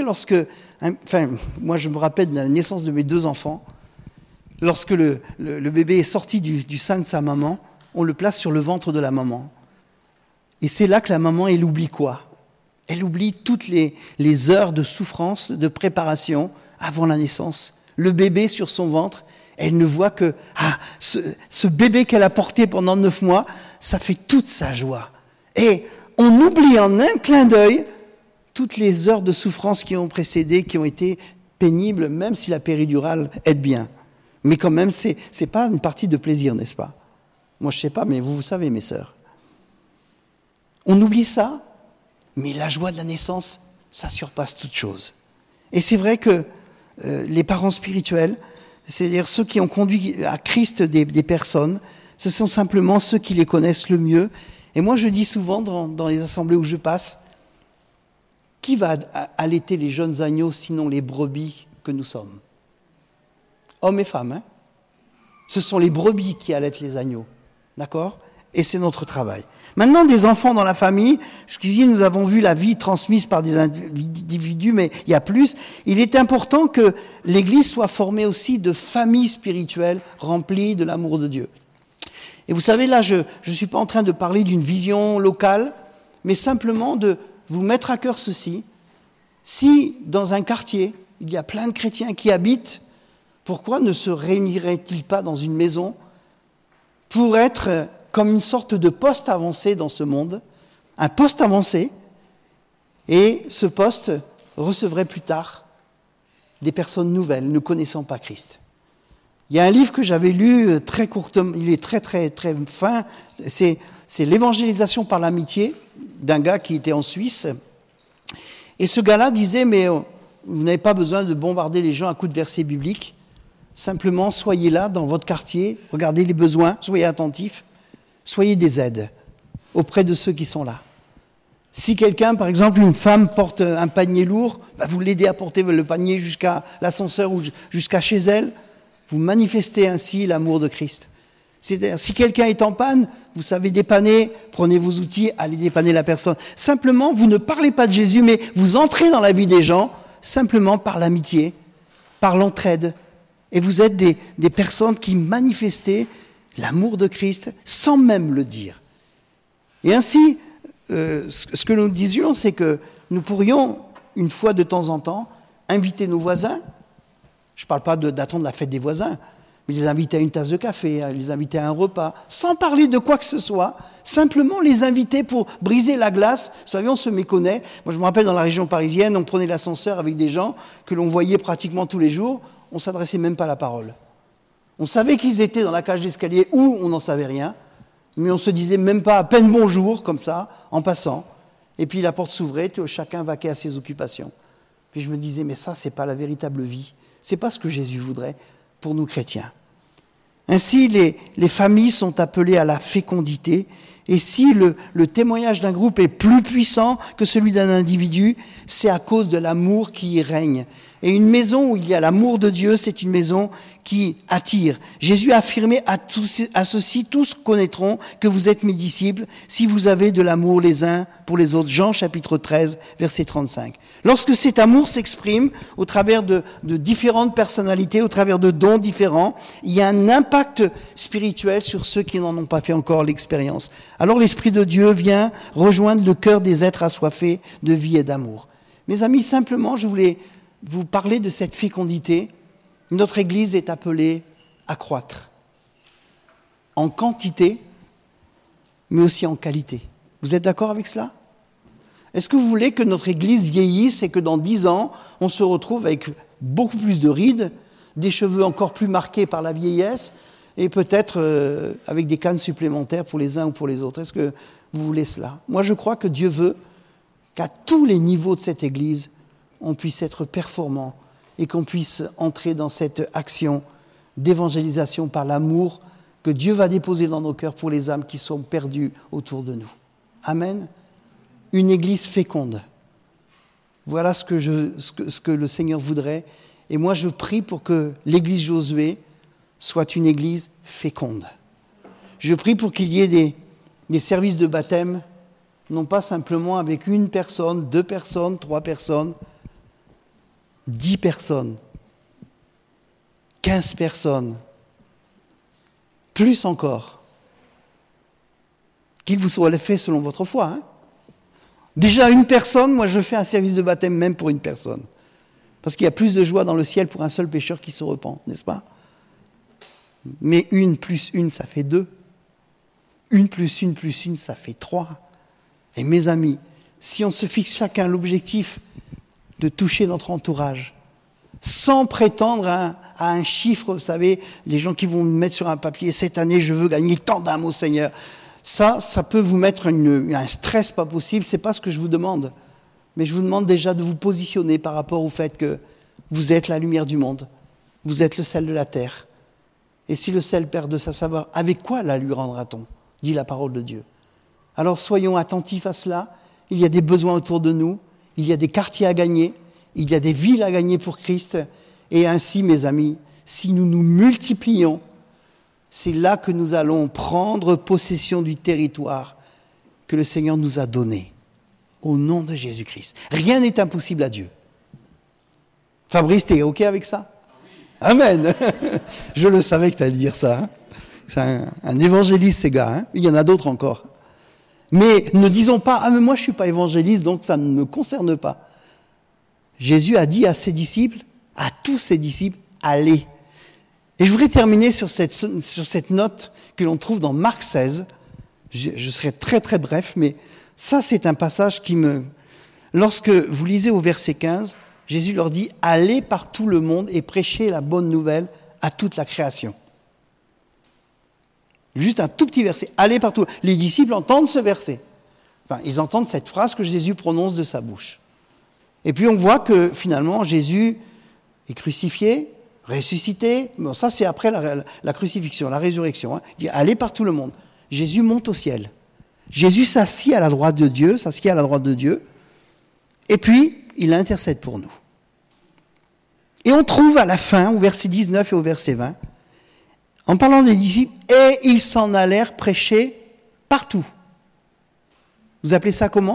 moi je me rappelle de la naissance de mes 2 enfants, lorsque le bébé est sorti du sein de sa maman, on le place sur le ventre de la maman. Et c'est là que la maman, elle oublie quoi ? Elle oublie toutes les heures de souffrance, de préparation avant la naissance. Le bébé sur son ventre, elle ne voit que ce bébé qu'elle a porté pendant 9 mois, ça fait toute sa joie. Et on oublie en un clin d'œil toutes les heures de souffrance qui ont précédé, qui ont été pénibles, même si la péridurale aide bien. Mais quand même, c'est pas une partie de plaisir, n'est-ce pas ? Moi, je sais pas, mais vous savez, mes sœurs. On oublie ça. Mais la joie de la naissance, ça surpasse toute chose. Et c'est vrai que les parents spirituels, c'est-à-dire ceux qui ont conduit à Christ des personnes, ce sont simplement ceux qui les connaissent le mieux. Et moi, je dis souvent dans les assemblées où je passe, qui va allaiter les jeunes agneaux sinon les brebis que nous sommes ? Hommes et femmes, hein ? Ce sont les brebis qui allaitent les agneaux, d'accord ? Et c'est notre travail. Maintenant, des enfants dans la famille, jusqu'ici nous avons vu la vie transmise par des individus, mais il y a plus. Il est important que l'Église soit formée aussi de familles spirituelles remplies de l'amour de Dieu. Et vous savez, là, je ne suis pas en train de parler d'une vision locale, mais simplement de vous mettre à cœur ceci. Si, dans un quartier, il y a plein de chrétiens qui habitent, pourquoi ne se réuniraient-ils pas dans une maison pour être comme une sorte de poste avancé dans ce monde, un poste avancé, et ce poste recevrait plus tard des personnes nouvelles ne connaissant pas Christ. Il y a un livre que j'avais lu très courtement, il est très très très fin, c'est l'évangélisation par l'amitié d'un gars qui était en Suisse. Et ce gars-là disait, mais vous n'avez pas besoin de bombarder les gens à coups de versets bibliques, simplement soyez là dans votre quartier, regardez les besoins, soyez attentifs, soyez des aides auprès de ceux qui sont là. Si quelqu'un, par exemple, une femme porte un panier lourd, vous l'aidez à porter le panier jusqu'à l'ascenseur ou jusqu'à chez elle, vous manifestez ainsi l'amour de Christ. C'est-à-dire, si quelqu'un est en panne, vous savez dépanner, prenez vos outils, allez dépanner la personne. Simplement, vous ne parlez pas de Jésus, mais vous entrez dans la vie des gens, simplement par l'amitié, par l'entraide. Et vous êtes des personnes qui manifestez l'amour de Christ sans même le dire. Et ainsi, ce que nous disions, c'est que nous pourrions, une fois de temps en temps, inviter nos voisins. Je ne parle pas d'attendre la fête des voisins, mais les inviter à une tasse de café, les inviter à un repas, sans parler de quoi que ce soit, simplement les inviter pour briser la glace. Vous savez, on se méconnaît. Moi, je me rappelle, dans la région parisienne, on prenait l'ascenseur avec des gens que l'on voyait pratiquement tous les jours, on ne s'adressait même pas la parole. On savait qu'ils étaient dans la cage d'escalier ou on n'en savait rien, mais on se disait même pas à peine bonjour, comme ça, en passant. Et puis la porte s'ouvrait, chacun vaquait à ses occupations. Puis je me disais, mais ça, c'est pas la véritable vie. C'est pas ce que Jésus voudrait pour nous chrétiens. Ainsi, les familles sont appelées à la fécondité. Et si le témoignage d'un groupe est plus puissant que celui d'un individu, c'est à cause de l'amour qui y règne. Et une maison où il y a l'amour de Dieu, c'est une maison qui attire. Jésus a affirmé à ceux-ci, tous connaîtront que vous êtes mes disciples si vous avez de l'amour les uns pour les autres. Jean chapitre 13, verset 35. Lorsque cet amour s'exprime au travers de différentes personnalités, au travers de dons différents, il y a un impact spirituel sur ceux qui n'en ont pas fait encore l'expérience. Alors l'Esprit de Dieu vient rejoindre le cœur des êtres assoiffés de vie et d'amour. Mes amis, simplement, je voulais vous parler de cette fécondité. Notre Église est appelée à croître en quantité, mais aussi en qualité. Vous êtes d'accord avec cela ? Est-ce que vous voulez que notre Église vieillisse et que dans 10 ans, on se retrouve avec beaucoup plus de rides, des cheveux encore plus marqués par la vieillesse et peut-être avec des cannes supplémentaires pour les uns ou pour les autres ? Est-ce que vous voulez cela ? Moi, je crois que Dieu veut qu'à tous les niveaux de cette Église, on puisse être performant et qu'on puisse entrer dans cette action d'évangélisation par l'amour que Dieu va déposer dans nos cœurs pour les âmes qui sont perdues autour de nous. Amen. Une Église féconde. Voilà ce que le Seigneur voudrait. Et moi, je prie pour que l'Église Josué soit une Église féconde. Je prie pour qu'il y ait des services de baptême, non pas simplement avec 1 personne, 2 personnes, 3 personnes, 10 personnes, 15 personnes, plus encore. Qu'il vous soit fait selon votre foi. Hein. Déjà 1 personne, moi je fais un service de baptême même pour 1 personne. Parce qu'il y a plus de joie dans le ciel pour un seul pécheur qui se repent, n'est-ce pas ? Mais 1 plus 1, ça fait 2. 1 plus 1 plus 1, ça fait 3. Et mes amis, si on se fixe chacun l'objectif de toucher notre entourage, sans prétendre à un chiffre, vous savez, les gens qui vont mettre sur un papier, cette année je veux gagner tant d'âmes au Seigneur. Ça peut vous mettre un stress pas possible, c'est pas ce que je vous demande. Mais je vous demande déjà de vous positionner par rapport au fait que vous êtes la lumière du monde, vous êtes le sel de la terre. Et si le sel perd de sa saveur, avec quoi la lui rendra-t-on ? Dit la parole de Dieu. Alors soyons attentifs à cela, il y a des besoins autour de nous, il y a des quartiers à gagner, il y a des villes à gagner pour Christ. Et ainsi, mes amis, si nous nous multiplions, c'est là que nous allons prendre possession du territoire que le Seigneur nous a donné, au nom de Jésus-Christ. Rien n'est impossible à Dieu. Fabrice, t'es OK avec ça ? Amen. Je le savais que tu allais dire ça. Hein. C'est un évangéliste, ces gars. Hein. Il y en a d'autres encore. Mais ne disons pas « Ah, mais moi, je ne suis pas évangéliste, donc ça ne me concerne pas. » Jésus a dit à ses disciples, à tous ses disciples, « Allez !» Et je voudrais terminer sur cette note que l'on trouve dans Marc 16. Je serai très très bref, mais ça c'est un passage qui me... Lorsque vous lisez au verset 15, Jésus leur dit « Allez par tout le monde et prêchez la bonne nouvelle à toute la création. » Juste un tout petit verset. Allez partout. Les disciples entendent ce verset. Enfin, ils entendent cette phrase que Jésus prononce de sa bouche. Et puis on voit que finalement Jésus est crucifié, ressuscité. Bon, ça c'est après la crucifixion, la résurrection. Hein. Il dit allez par tout le monde. Jésus monte au ciel. Jésus s'assied à la droite de Dieu. Et puis il intercède pour nous. Et on trouve à la fin, au verset 19 et au verset 20, en parlant des disciples, et ils s'en allèrent prêcher partout. Vous appelez ça comment ?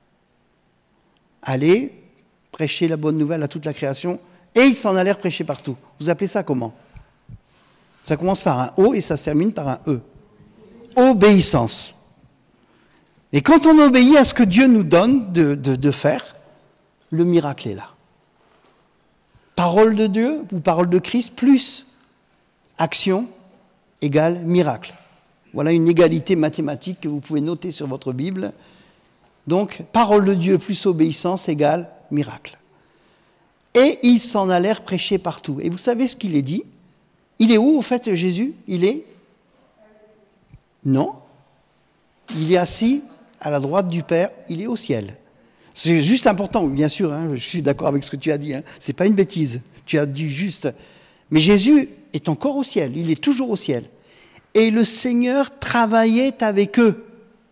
Allez prêcher la bonne nouvelle à toute la création, et ils s'en allèrent prêcher partout. Vous appelez ça comment ? Ça commence par un O et ça se termine par un E. Obéissance. Et quand on obéit à ce que Dieu nous donne de faire, le miracle est là. Parole de Dieu ou parole de Christ plus action égale miracle. Voilà une égalité mathématique que vous pouvez noter sur votre Bible. Donc, parole de Dieu plus obéissance égale miracle. Et ils s'en allèrent prêcher partout. Et vous savez ce qu'il est dit ? Il est où, au fait, Jésus ? Il est ? Non. Il est assis à la droite du Père. Il est au ciel. C'est juste important, bien sûr. Hein, je suis d'accord avec ce que tu as dit. Hein, c'est pas une bêtise. Tu as dit juste. Mais Jésus est encore au ciel. Il est toujours au ciel. Et le Seigneur travaillait avec eux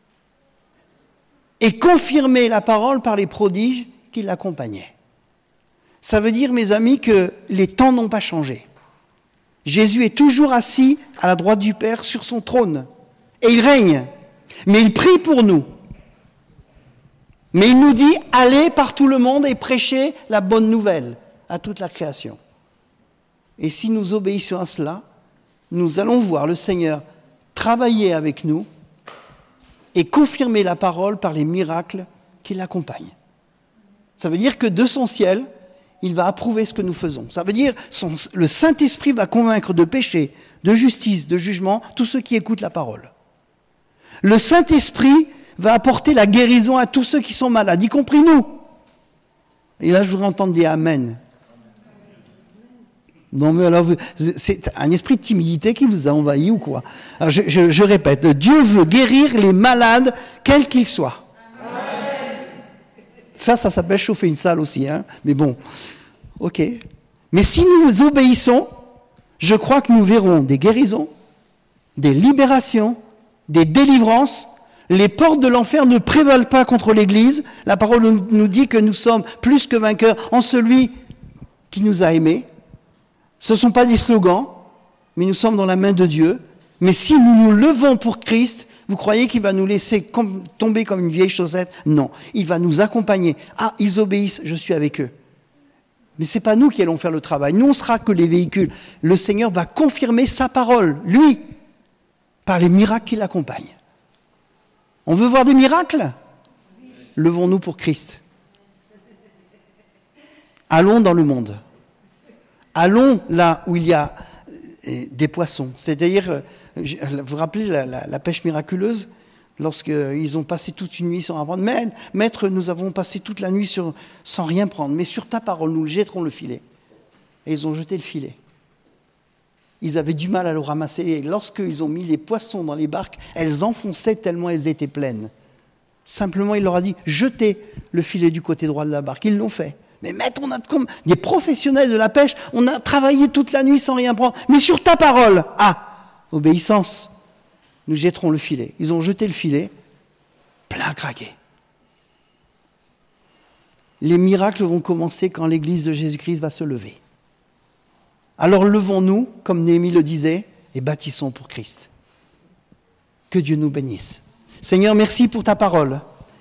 et confirmait la parole par les prodiges qui l'accompagnaient. Ça veut dire, mes amis, que les temps n'ont pas changé. Jésus est toujours assis à la droite du Père sur son trône. Et il règne. Mais il prie pour nous. Mais il nous dit, allez par tout le monde et prêchez la bonne nouvelle à toute la création. Et si nous obéissons à cela, nous allons voir le Seigneur travailler avec nous et confirmer la parole par les miracles qui l'accompagnent. Ça veut dire que de son ciel, il va approuver ce que nous faisons. Ça veut dire que le Saint-Esprit va convaincre de péché, de justice, de jugement, tous ceux qui écoutent la parole. Le Saint-Esprit va apporter la guérison à tous ceux qui sont malades, y compris nous. Et là, je voudrais entendre dire Amen. Non, mais alors, c'est un esprit de timidité qui vous a envahi ou quoi? Alors, je répète, Dieu veut guérir les malades, quels qu'ils soient. Amen. Ça s'appelle chauffer une salle aussi, hein. Mais bon, ok. Mais si nous obéissons, je crois que nous verrons des guérisons, des libérations, des délivrances. Les portes de l'enfer ne prévalent pas contre l'Église. La parole nous dit que nous sommes plus que vainqueurs en celui qui nous a aimés. Ce ne sont pas des slogans, mais nous sommes dans la main de Dieu. Mais si nous nous levons pour Christ, vous croyez qu'il va nous laisser tomber comme une vieille chaussette? Non, il va nous accompagner. Ah, ils obéissent, je suis avec eux. Mais ce n'est pas nous qui allons faire le travail. Nous, on sera que les véhicules. Le Seigneur va confirmer sa parole, lui, par les miracles qui l'accompagnent. On veut voir des miracles? Levons-nous pour Christ. Allons dans le monde. Allons là où il y a des poissons. C'est-à-dire, vous vous rappelez la pêche miraculeuse? Lorsqu'ils ont passé toute une nuit sans rien prendre. Mais, maître, nous avons passé toute la nuit sans rien prendre. Mais sur ta parole, nous jetterons le filet. Et ils ont jeté le filet. Ils avaient du mal à le ramasser. Et lorsqu'ils ont mis les poissons dans les barques, elles enfonçaient tellement elles étaient pleines. Simplement, il leur a dit, jetez le filet du côté droit de la barque. Ils l'ont fait. Mais maître, on a comme des professionnels de la pêche, on a travaillé toute la nuit sans rien prendre. Mais sur ta parole, obéissance, nous jetterons le filet. Ils ont jeté le filet, plein à craquer. Les miracles vont commencer quand l'Église de Jésus-Christ va se lever. Alors levons-nous, comme Néhémie le disait, et bâtissons pour Christ. Que Dieu nous bénisse. Seigneur, merci pour ta parole.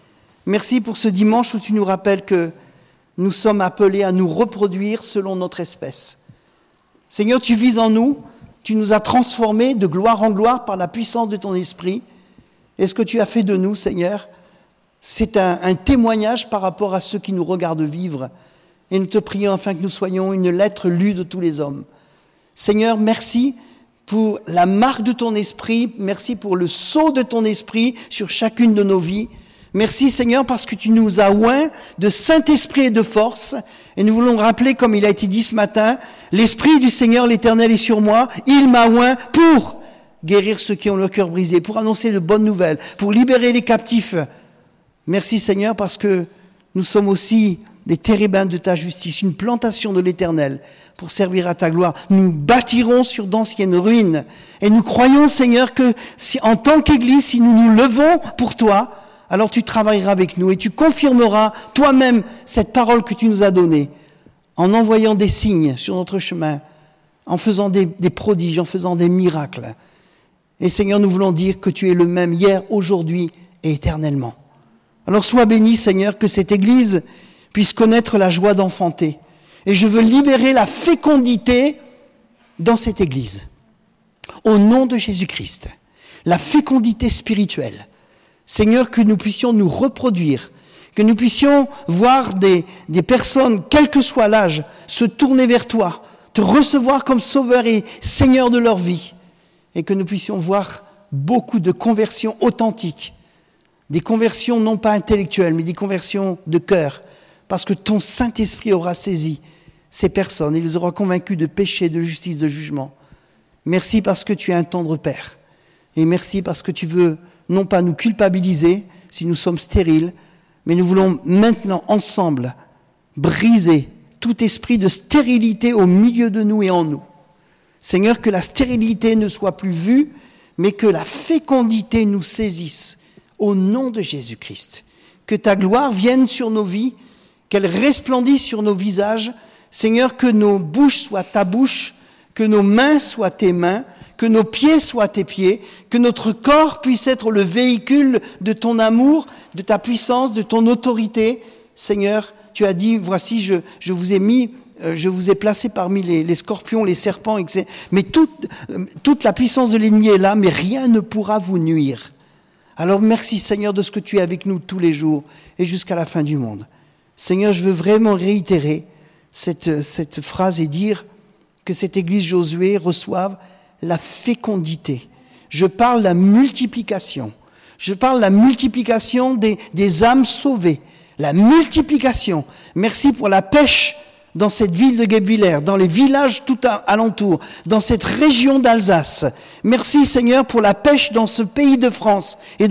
Merci pour ce dimanche où tu nous rappelles que nous sommes appelés à nous reproduire selon notre espèce. Seigneur, tu vis en nous, tu nous as transformés de gloire en gloire par la puissance de ton esprit. Et ce que tu as fait de nous, Seigneur, c'est un témoignage par rapport à ceux qui nous regardent vivre. Et nous te prions afin que nous soyons une lettre lue de tous les hommes. Seigneur, merci pour la marque de ton esprit, merci pour le sceau de ton esprit sur chacune de nos vies. Merci Seigneur parce que tu nous as oints de Saint-Esprit et de force. Et nous voulons rappeler, comme il a été dit ce matin, l'Esprit du Seigneur l'Éternel est sur moi. Il m'a oint pour guérir ceux qui ont le cœur brisé, pour annoncer de bonnes nouvelles, pour libérer les captifs. Merci Seigneur parce que nous sommes aussi des térébins de ta justice, une plantation de l'Éternel pour servir à ta gloire. Nous bâtirons sur d'anciennes ruines. Et nous croyons Seigneur que si, en tant qu'Église, si nous nous levons pour toi, alors tu travailleras avec nous et tu confirmeras toi-même cette parole que tu nous as donnée en envoyant des signes sur notre chemin, en faisant des prodiges, en faisant des miracles. Et Seigneur, nous voulons dire que tu es le même hier, aujourd'hui et éternellement. Alors sois béni Seigneur, que cette Église puisse connaître la joie d'enfanter. Et je veux libérer la fécondité dans cette Église. Au nom de Jésus-Christ, la fécondité spirituelle. Seigneur, que nous puissions nous reproduire, que nous puissions voir des personnes, quel que soit l'âge, se tourner vers toi, te recevoir comme sauveur et Seigneur de leur vie, et que nous puissions voir beaucoup de conversions authentiques, des conversions non pas intellectuelles, mais des conversions de cœur, parce que ton Saint-Esprit aura saisi ces personnes, et les aura convaincus de péché, de justice, de jugement. Merci parce que tu es un tendre Père, et merci parce que tu veux non pas nous culpabiliser si nous sommes stériles, mais nous voulons maintenant ensemble briser tout esprit de stérilité au milieu de nous et en nous. Seigneur, que la stérilité ne soit plus vue, mais que la fécondité nous saisisse au nom de Jésus-Christ. Que ta gloire vienne sur nos vies, qu'elle resplendisse sur nos visages. Seigneur, que nos bouches soient ta bouche, que nos mains soient tes mains, que nos pieds soient tes pieds, que notre corps puisse être le véhicule de ton amour, de ta puissance, de ton autorité. Seigneur, tu as dit, voici, je vous ai placé parmi les scorpions, les serpents, etc. Mais toute la puissance de l'ennemi est là, mais rien ne pourra vous nuire. Alors merci Seigneur de ce que tu es avec nous tous les jours et jusqu'à la fin du monde. Seigneur, je veux vraiment réitérer cette phrase et dire que cette église Josué reçoive la fécondité. Je parle la multiplication. Je parle la multiplication des âmes sauvées. La multiplication. Merci pour la pêche dans cette ville de Guebwiller, dans les villages tout alentour, dans cette région d'Alsace. Merci Seigneur pour la pêche dans ce pays de France et